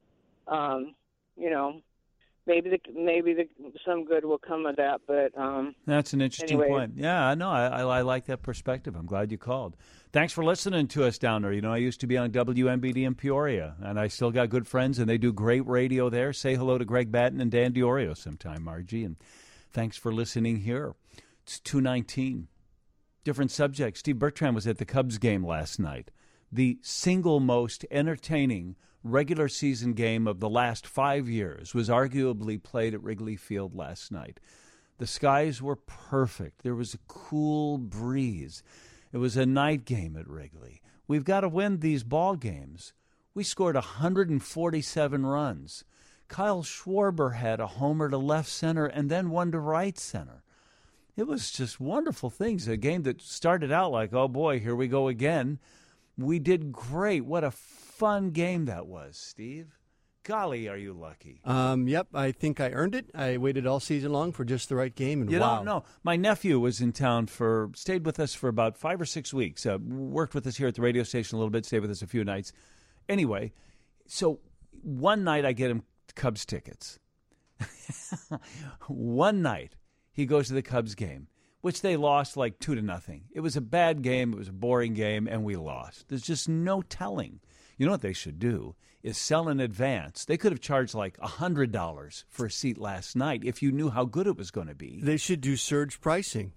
you know, maybe some good will come of that. But that's an interesting anyway. point. Yeah, no, I like that perspective. I'm glad you called. Thanks for listening to us down there. You know, I used to be on WMBD in Peoria, and I still got good friends, and they do great radio there. Say hello to Greg Batten and Dan Diorio sometime, Margie, and thanks for listening here. It's 2:19. Different subject. Steve Bertrand was at the Cubs game last night. The single most entertaining regular season game of the last 5 years was arguably played at Wrigley Field last night. The skies were perfect. There was a cool breeze. It was a night game at Wrigley. We've got to win these ball games. We scored 147 runs. Kyle Schwarber had a homer to left center and then one to right center. It was just wonderful things. A game that started out like, oh boy, here we go again. We did great. What a fun game that was, Steve. Golly, are you lucky? Yep, I think I earned it. I waited all season long for just the right game, and You wow. don't know. My nephew was in town stayed with us for about 5 or 6 weeks. Worked with us here at the radio station a little bit, stayed with us a few nights. Anyway, so one night I get him Cubs tickets. One night he goes to the Cubs game, which they lost like 2-0. It was a bad game. It was a boring game, and we lost. There's just no telling. You know what they should do is sell in advance. They could have charged like $100 for a seat last night if you knew how good it was going to be. They should do surge pricing.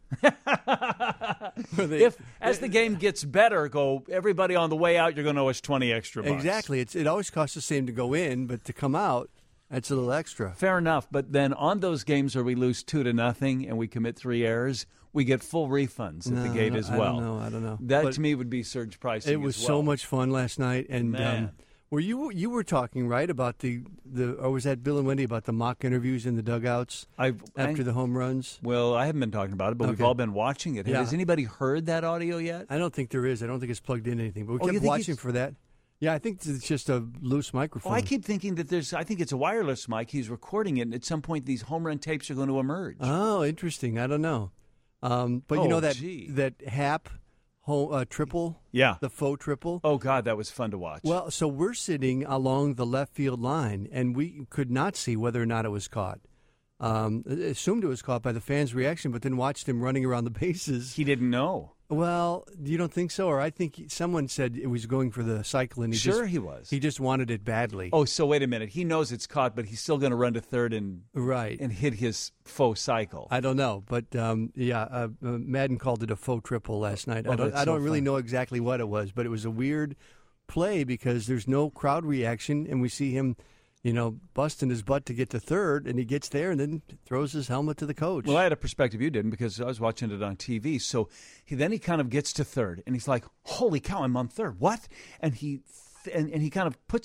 If as the game gets better, everybody on the way out, you're going to owe us 20 extra bucks. Exactly. It always costs the same to go in, but to come out, that's a little extra. Fair enough. But then on those games where we lose 2-0 and we commit 3 errors, we get full refunds at the gate as well. I don't know. That but to me would be surge pricing. It was as well. so much fun last night, and were you were talking right about the or was that Bill and Wendy about the mock interviews in the dugouts after the home runs? Well, I haven't been talking about it, but we've all been watching it. Yeah. Has anybody heard that audio yet? I don't think there is. I don't think it's plugged in anything. But we kept watching for that. Yeah, I think it's just a loose microphone. Oh, I keep thinking that I think it's a wireless mic. He's recording it, and at some point these home run tapes are going to emerge. Oh, interesting. I don't know. But you know that Hap triple? Yeah. The faux triple? Oh, God, that was fun to watch. Well, so we're sitting along the left field line, and we could not see whether or not it was caught. Assumed it was caught by the fans' reaction, but then watched him running around the bases. He didn't know. Well, you don't think so? Or I think someone said it was going for the cycle, and he was. He just wanted it badly. Oh, so wait a minute. He knows it's caught, but he's still going to run to third and hit his faux cycle. I don't know, but Madden called it a faux triple last night. Oh, I don't really know exactly what it was, but it was a weird play because there's no crowd reaction, and we see him, busting his butt to get to third, and he gets there and then throws his helmet to the coach. Well, I had a perspective you didn't because I was watching it on TV. So he kind of gets to third, and he's like, "Holy cow, I'm on third! What?" And he kind of puts his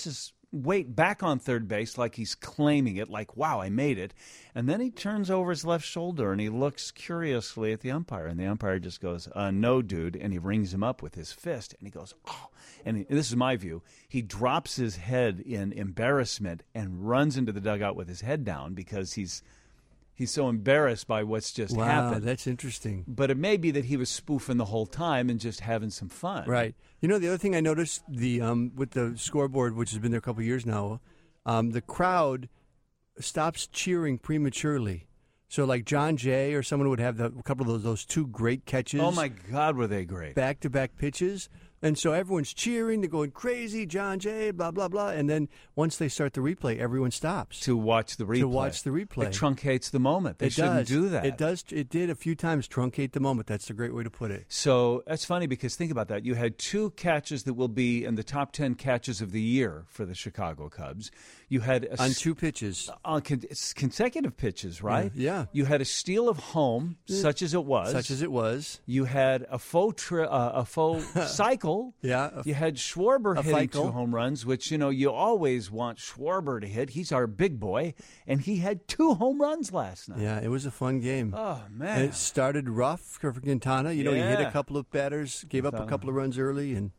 weight back on third base like he's claiming it, like, wow, I made it. And then he turns over his left shoulder and he looks curiously at the umpire. And the umpire just goes, no, dude. And he rings him up with his fist. And he goes, oh. And this is my view. He drops his head in embarrassment and runs into the dugout with his head down because he's so embarrassed by what's just happened. Wow, that's interesting. But it may be that he was spoofing the whole time and just having some fun. Right. You know, the other thing I noticed with the scoreboard, which has been there a couple of years now, the crowd stops cheering prematurely. So like John Jay or someone would have a couple of those two great catches. Oh, my God, were they great. Back-to-back pitches. And so everyone's cheering, they're going crazy, John Jay, blah, blah, blah. And then once they start the replay, everyone stops. To watch the replay. It truncates the moment. They shouldn't do that. It does. It did a few times truncate the moment. That's a great way to put it. So that's funny because think about that. You had two catches that will be in the top 10 catches of the year for the Chicago Cubs. You had on two pitches. On consecutive pitches, right? Yeah. You had a steal of home, such as it was. Such as it was. You had a faux cycle. Yeah. You had Schwarber hitting Feichel. 2 home runs, which, you always want Schwarber to hit. He's our big boy, and he had 2 home runs last night. Yeah, it was a fun game. Oh, man. And it started rough for Quintana. He hit a couple of batters, gave up a couple of runs early. And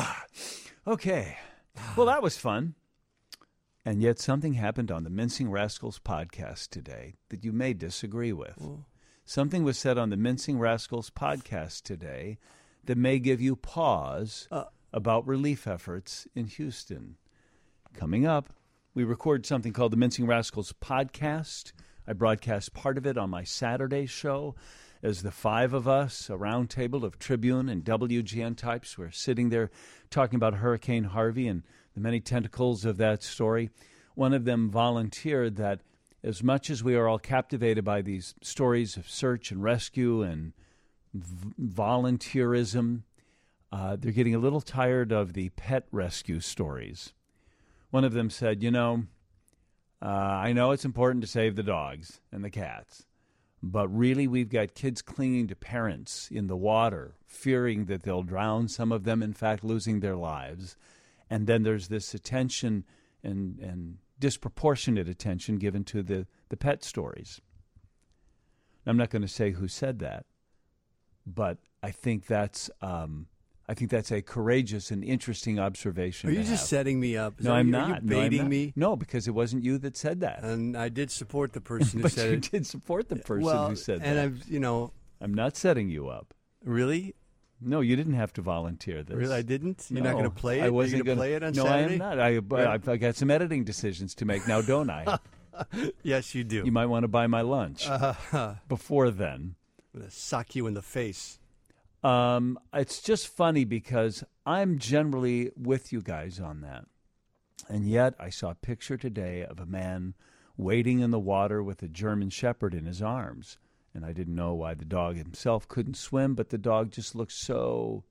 okay. Well, that was fun. And yet something happened on the Mincing Rascals podcast today that you may disagree with. Something was said on the Mincing Rascals podcast today that may give you pause about relief efforts in Houston. Coming up, we record something called the Mincing Rascals podcast. I broadcast part of it on my Saturday show as the 5 of us, a round table of Tribune and WGN types, were sitting there talking about Hurricane Harvey and the many tentacles of that story. One of them volunteered that as much as we are all captivated by these stories of search and rescue and volunteerism, they're getting a little tired of the pet rescue stories. One of them said, I know it's important to save the dogs and the cats, but really we've got kids clinging to parents in the water, fearing that they'll drown, some of them, in fact, losing their lives. And then there's this attention and disproportionate attention given to the pet stories. I'm not going to say who said that, but I think that's a courageous and interesting observation. Are you just setting me up? No, I'm not. Are you baiting me? No, because it wasn't you that said that. And I did support the person who said it. But you did support the person who said that. And I'm not setting you up. Really? No, you didn't have to volunteer this. Really, I didn't? You're not going to play it? I wasn't going to play it on no, Saturday? No, I am not. I got some editing decisions to make now, don't I? Yes, you do. You might want to buy my lunch before then. I'm going to sock you in the face. It's just funny because I'm generally with you guys on that. And yet I saw a picture today of a man wading in the water with a German Shepherd in his arms. And I didn't know why the dog himself couldn't swim, but the dog just looked so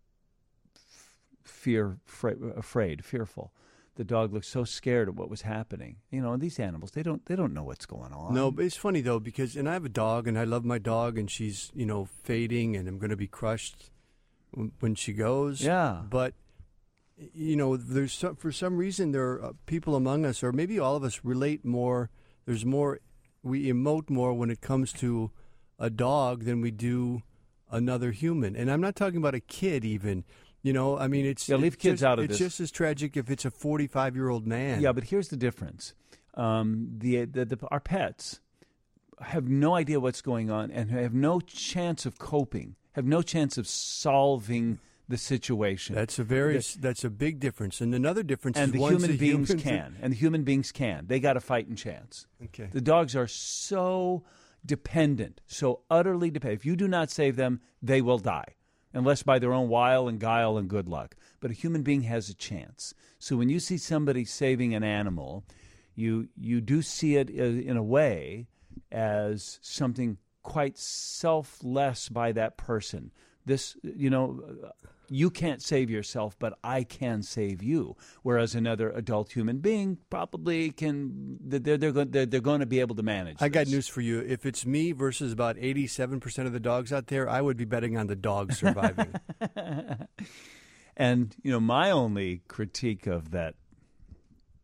fearful. The dog looked so scared of what was happening. These animals, they don't know what's going on. No, but it's funny though because I have a dog and I love my dog and she's fading and I'm going to be crushed when she goes. Yeah. But there's for some reason there are people among us, or maybe all of us, relate more. There's more. We emote more when it comes to a dog than we do another human. And I'm not talking about a kid even. Leave kids out of this. It's just as tragic if it's a 45-year-old man. Yeah, but here's the difference. Our pets have no idea what's going on and have no chance of coping, have no chance of solving the situation. That's a big difference. And another difference is the human beings can. And the human beings can. They got a fighting chance. Okay. The dogs are so dependent, so utterly dependent. If you do not save them, they will die, unless by their own wile and guile and good luck. But a human being has a chance. So when you see somebody saving an animal, you do see it in a way as something quite selfless by that person. This, you can't save yourself, but I can save you. Whereas another adult human being probably can. They're going to be able to manage. I got news for you. If it's me versus about 87% of the dogs out there, I would be betting on the dogs surviving. And my only critique of that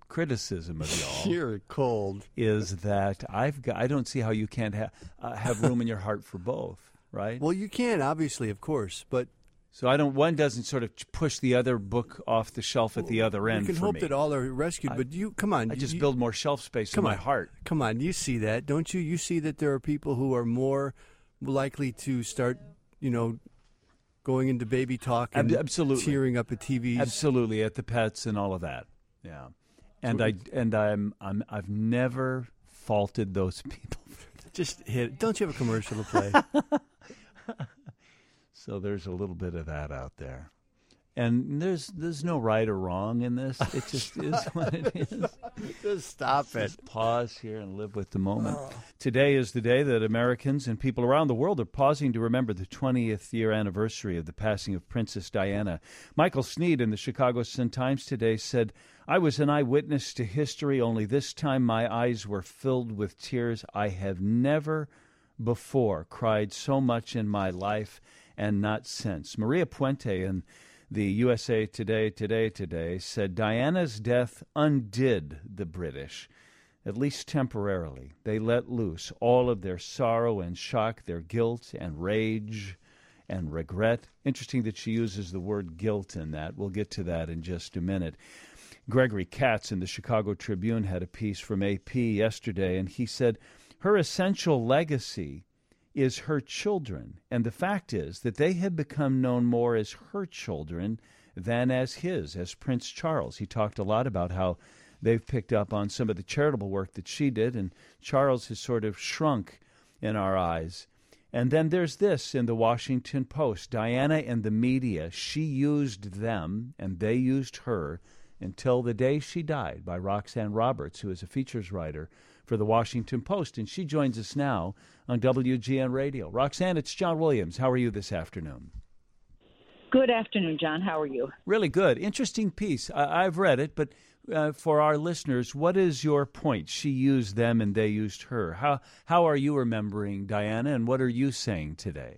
criticism of y'all. You're cold. Is that I don't see how you can't have room in your heart for both, right? Well, you can, obviously, of course, but so one doesn't sort of push the other book off the shelf at the other end. You can hope me. that all are rescued, but come on. I just build more shelf space in my heart. Come on, you see that, don't you? You see that there are people who are more likely to start, going into baby talk and absolutely tearing up at TVs. Absolutely, at the pets and all of that. Yeah. And I've never faulted those people. Just hit it. Don't you have a commercial to play? So there's a little bit of that out there. And there's no right or wrong in this. It just is what it is. Just stop it. Just pause here and live with the moment. Today is the day that Americans and people around the world are pausing to remember the 20th year anniversary of the passing of Princess Diana. Michael Sneed in the Chicago Sun-Times today said, "I was an eyewitness to history, only this time my eyes were filled with tears. I have never before cried so much in my life and not since." Maria Puente in the USA Today said Diana's death undid the British, at least temporarily. They let loose all of their sorrow and shock, their guilt and rage and regret. Interesting that she uses the word guilt in that. We'll get to that in just a minute. Gregory Katz in the Chicago Tribune had a piece from AP yesterday, and he said her essential legacy is her children, and the fact is that they have become known more as her children than as his, as Prince Charles. He talked a lot about how they've picked up on some of the charitable work that she did, and Charles has sort of shrunk in our eyes. And then there's this in the Washington Post. Diana and the media, she used them, and they used her until the day she died, by Roxanne Roberts, who is a features writer for the Washington Post, and she joins us now on WGN Radio. Roxanne, it's John Williams. How are you this afternoon? Good afternoon, John. How are you? Really good. Interesting piece. I've read it, but for our listeners, what is your point? She used them and they used her. How are you remembering Diana, and what are you saying today?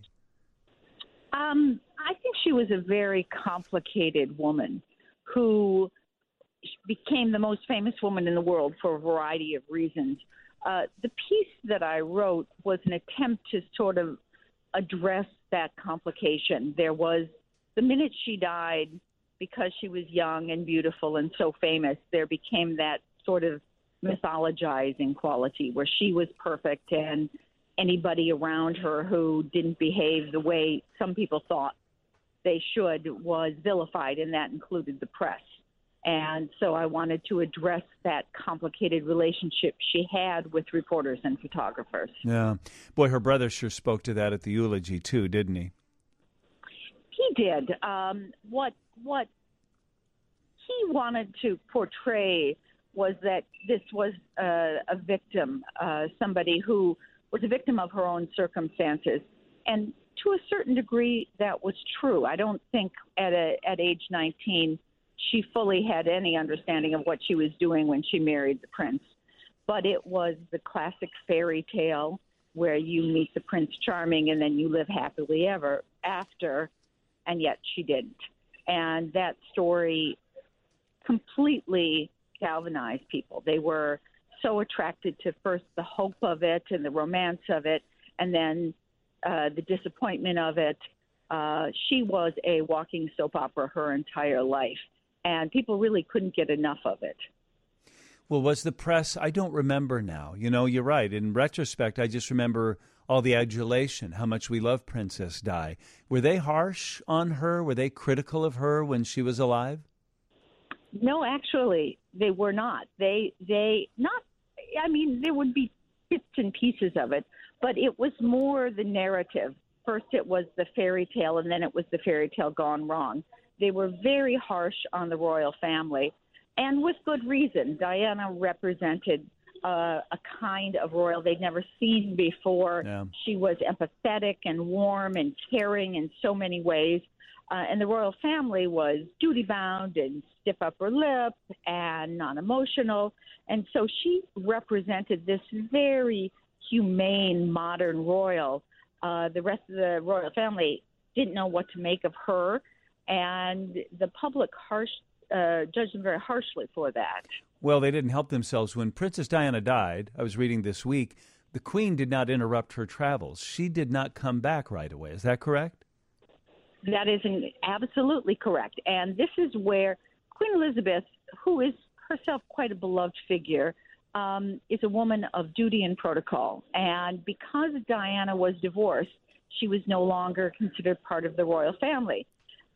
I think she was a very complicated woman who became the most famous woman in the world for a variety of reasons. The piece that I wrote was an attempt to sort of address that complication. There was, the minute she died, because she was young and beautiful and so famous, there became that sort of mythologizing quality where she was perfect and anybody around her who didn't behave the way some people thought they should was vilified, and that included the press. And so I wanted to address that complicated relationship she had with reporters and photographers. Yeah. Boy, her brother sure spoke to that at the eulogy, too, didn't he? He did. What he wanted to portray was that this was a victim, somebody who was a victim of her own circumstances. And to a certain degree, that was true. I don't think at age 19 she fully had any understanding of what she was doing when she married the prince. But it was the classic fairy tale where you meet the Prince Charming and then you live happily ever after, and yet she didn't. And that story completely galvanized people. They were so attracted to first the hope of it and the romance of it, and then the disappointment of it. She was a walking soap opera her entire life, and people really couldn't get enough of it. Well, was the press, I don't remember now. You know, you're right. In retrospect, I just remember all the adulation, how much we love Princess Di. Were they harsh on her? Were they critical of her when she was alive? No, actually, they were not. They not, I mean, there would be bits and pieces of it, but it was more the narrative. First it was the fairy tale, and then it was the fairy tale gone wrong. They were very harsh on the royal family, and with good reason. Diana represented a kind of royal they'd never seen before. Yeah. She was empathetic and warm and caring in so many ways. And the royal family was duty-bound and stiff upper lip and non-emotional. And so she represented this very humane, modern royal. The rest of the royal family didn't know what to make of her, and the public judged them very harshly for that. Well, they didn't help themselves. When Princess Diana died, I was reading this week, the Queen did not interrupt her travels. She did not come back right away. Is that correct? That is absolutely correct. And this is where Queen Elizabeth, who is herself quite a beloved figure, is a woman of duty and protocol. And because Diana was divorced, she was no longer considered part of the royal family.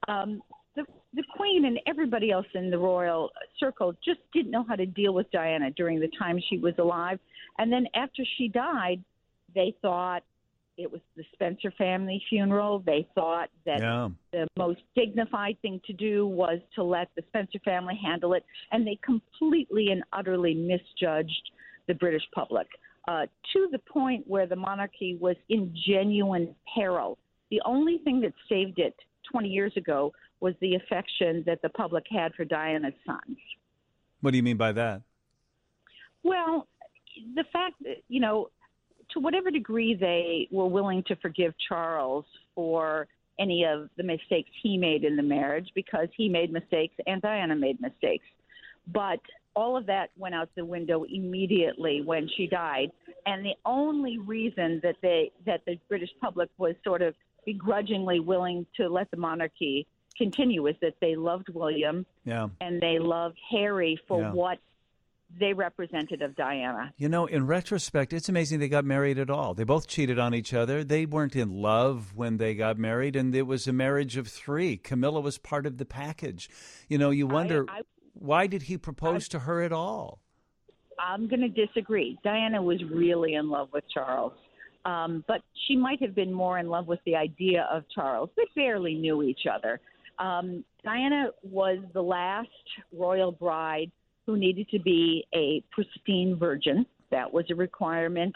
The Queen and everybody else in the royal circle just didn't know how to deal with Diana during the time she was alive. And then after she died, they thought it was the Spencer family funeral. They thought that the most dignified thing to do was to let the Spencer family handle it. And they completely and utterly misjudged the British public to the point where the monarchy was in genuine peril. The only thing that saved it 20 years ago was the affection that the public had for Diana's sons. What do you mean by that? Well, the fact that, to whatever degree they were willing to forgive Charles for any of the mistakes he made in the marriage, because he made mistakes and Diana made mistakes. But all of that went out the window immediately when she died. And the only reason that the British public was sort of begrudgingly willing to let the monarchy continue is that they loved William and they loved Harry for what they represented of Diana. In retrospect, it's amazing they got married at all. They both cheated on each other. They weren't in love when they got married, and it was a marriage of three. Camilla was part of the package. You wonder, why did he propose to her at all? I'm going to disagree. Diana was really in love with Charles. But she might have been more in love with the idea of Charles. They barely knew each other. Diana was the last royal bride who needed to be a pristine virgin. That was a requirement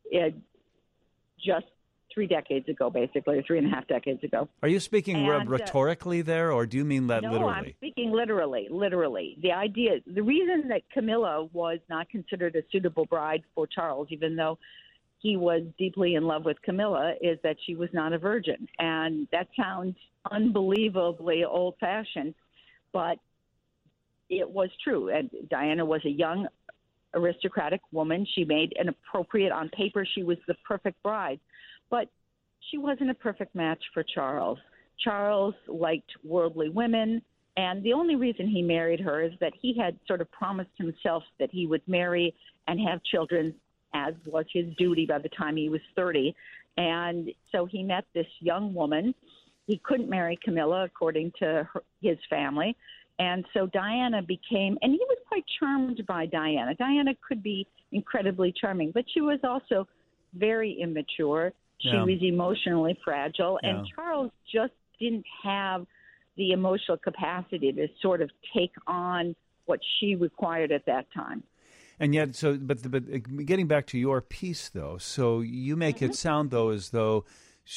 just 3 decades ago, basically, or 3.5 decades ago. Are you speaking rhetorically there, or do you mean that literally? No, I'm speaking literally. The reason that Camilla was not considered a suitable bride for Charles, even though he was deeply in love with Camilla, is that she was not a virgin. And that sounds unbelievably old-fashioned, but it was true. And Diana was a young, aristocratic woman. She made an appropriate, on paper, she was the perfect bride. But she wasn't a perfect match for Charles. Charles liked worldly women, and the only reason he married her is that he had sort of promised himself that he would marry and have children, as was his duty by the time he was 30. And so he met this young woman. He couldn't marry Camilla, according to his family. And so Diana became, and he was quite charmed by Diana. Diana could be incredibly charming, but she was also very immature. She was emotionally fragile. And Charles just didn't have the emotional capacity to sort of take on what she required at that time. And yet, but getting back to your piece, though, so you make it sound, though, as though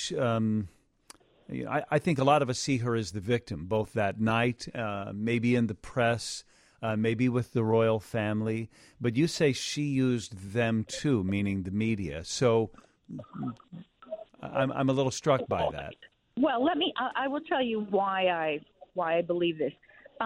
I think a lot of us see her as the victim, both that night, maybe in the press, maybe with the royal family. But you say she used them too, meaning the media. So I'm a little struck by that. Well, I will tell you why I believe this.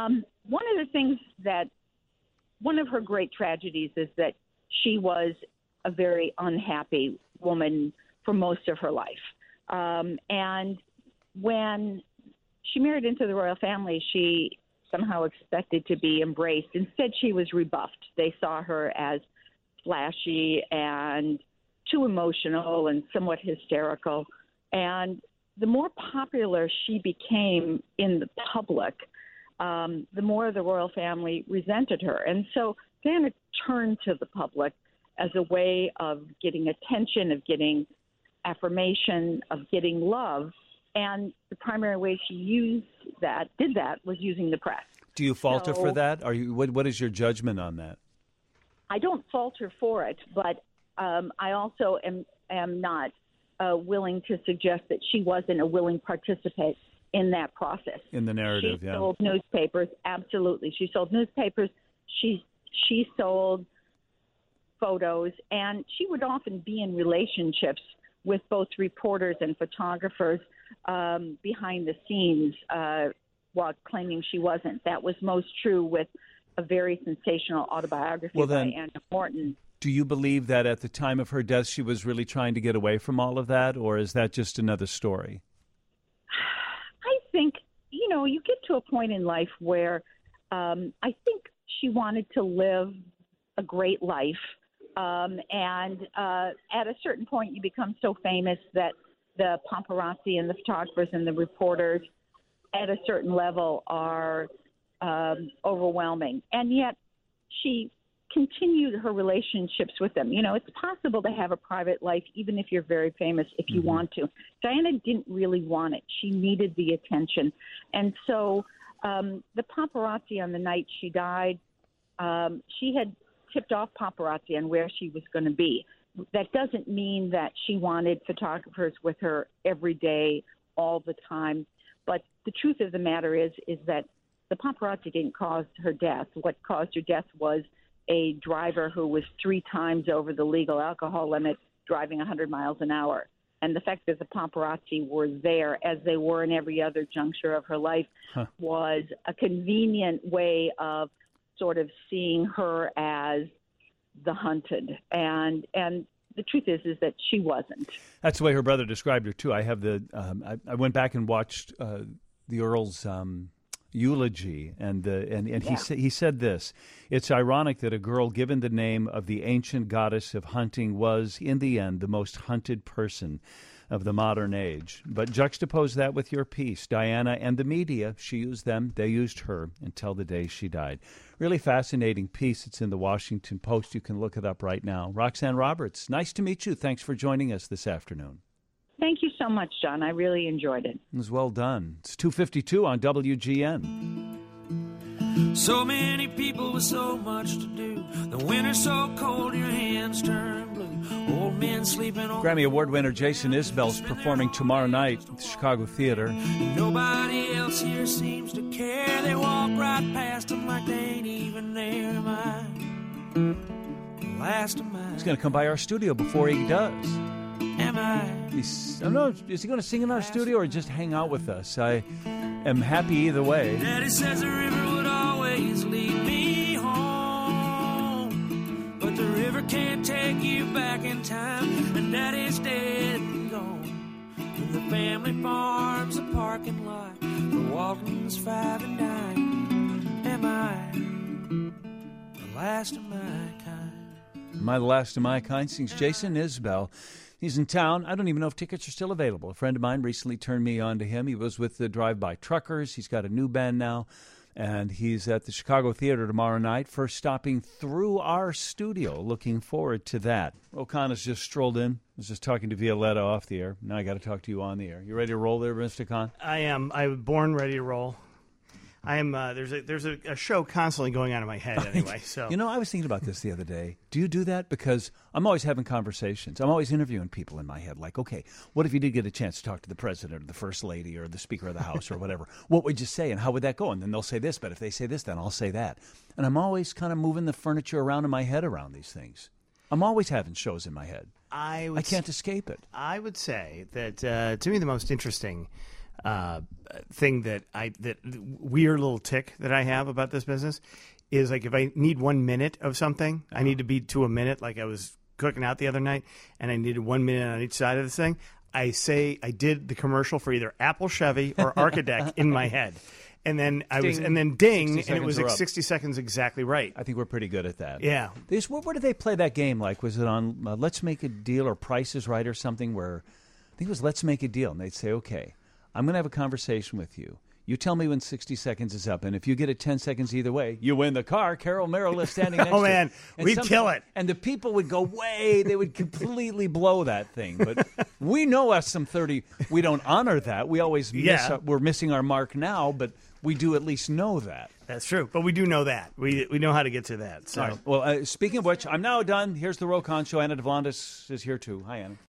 One of her great tragedies is that she was a very unhappy woman for most of her life. And when she married into the royal family, she somehow expected to be embraced. Instead, she was rebuffed. They saw her as flashy and too emotional and somewhat hysterical. And the more popular she became in the public, the more the royal family resented her. And so Diana turned to the public as a way of getting attention, of getting affirmation, of getting love. And the primary way she did that was using the press. Do you fault her for that? What is your judgment on that? I don't fault her for it, but I also am not willing to suggest that she wasn't a willing participant in that process. In the narrative, she sold newspapers, absolutely. She sold newspapers. She sold photos, and she would often be in relationships with both reporters and photographers behind the scenes while claiming she wasn't. That was most true with a very sensational autobiography Well, by then- Anna Morton. Do you believe that at the time of her death she was really trying to get away from all of that, or is that just another story? I think, you get to a point in life where I think she wanted to live a great life. And at a certain point, you become so famous that the paparazzi and the photographers and the reporters at a certain level are overwhelming. And yet she continued her relationships with them. It's possible to have a private life even if you're very famous, if you want to. Diana didn't really want it. She needed the attention. And so the paparazzi on the night she died, she had tipped off paparazzi on where she was going to be. That doesn't mean that she wanted photographers with her every day, all the time. But the truth of the matter is that the paparazzi didn't cause her death. What caused her death was a driver who was 3 times over the legal alcohol limit, driving 100 miles an hour. And the fact that the paparazzi were there, as they were in every other juncture of her life, was a convenient way of sort of seeing her as the hunted. And the truth is that she wasn't. That's the way her brother described her too. I have I went back and watched the Earl's eulogy, and he said this: "It's ironic that a girl given the name of the ancient goddess of hunting was, in the end, the most hunted person of the modern age. But juxtapose that with your piece, Diana and the media. She used them, they used her, until the day she died." Really fascinating piece. It's in the Washington Post. You can look it up right now. Roxanne Roberts, nice to meet you. Thanks for joining us this afternoon. Thank you so much, John. I really enjoyed it. It was well done. It's 2:52 on WGN. So many people with so much to do. The winter's so cold, your hands turn blue. Old men sleeping on. Grammy Award winner Jason Isbell's performing tomorrow night at the Chicago Theater. Nobody else here seems to care. They walk right past them like they ain't even there. Am I last of mine? He's going to come by our studio before he does. Am I? I don't know, is he going to sing in our studio or just hang out with us? I am happy either way. Daddy says the river would always lead me home, but the river can't take you back in time, and Daddy's dead and gone. And the family farm's a parking lot for Walton's 5 and dime. Am I the last of my kind? Am I the last of my kind? Sings Jason Isbell. He's in town. I don't even know if tickets are still available. A friend of mine recently turned me on to him. He was with the Drive-By Truckers. He's got a new band now, and he's at the Chicago Theater tomorrow night, first stopping through our studio. Looking forward to that. O'Connor's just strolled in. I was just talking to Violetta off the air. Now I got to talk to you on the air. You ready to roll there, Mr. Con? I am. I'm born ready to roll. I am. There's a show constantly going on in my head anyway. So I was thinking about this the other day. Do you do that? Because I'm always having conversations. I'm always interviewing people in my head. Like, okay, what if you did get a chance to talk to the president or the first lady or the speaker of the House or whatever? What would you say and how would that go? And then they'll say this, but if they say this, then I'll say that. And I'm always kind of moving the furniture around in my head around these things. I'm always having shows in my head. I can't escape it. I would say that to me the most interesting thing that weird little tick that I have about this business is, like, if I need 1 minute of something, I need to be to a minute. Like I was cooking out the other night and I needed 1 minute on each side of this thing. I say I did the commercial for either Apple Chevy or Architect in my head. And then ding, and it was like 60 seconds exactly right. I think we're pretty good at that. Yeah. Where did they play that game? Like, was it on Let's Make a Deal or Price is Right or something, where I think it was Let's Make a Deal, and they'd say, okay, I'm going to have a conversation with you. You tell me when 60 seconds is up, and if you get it 10 seconds either way, you win the car. Carol Merrill is standing next to Oh, man, we'd kill it. And the people would go they would completely blow that thing. But we know SM30, we don't honor that. We always we're missing our mark now, but we do at least know that. That's true, but we do know that. We know how to get to that. So. All right. Well, speaking of which, I'm now done. Here's the Ro Khan Show. Anna Devlandis is here, too. Hi, Anna.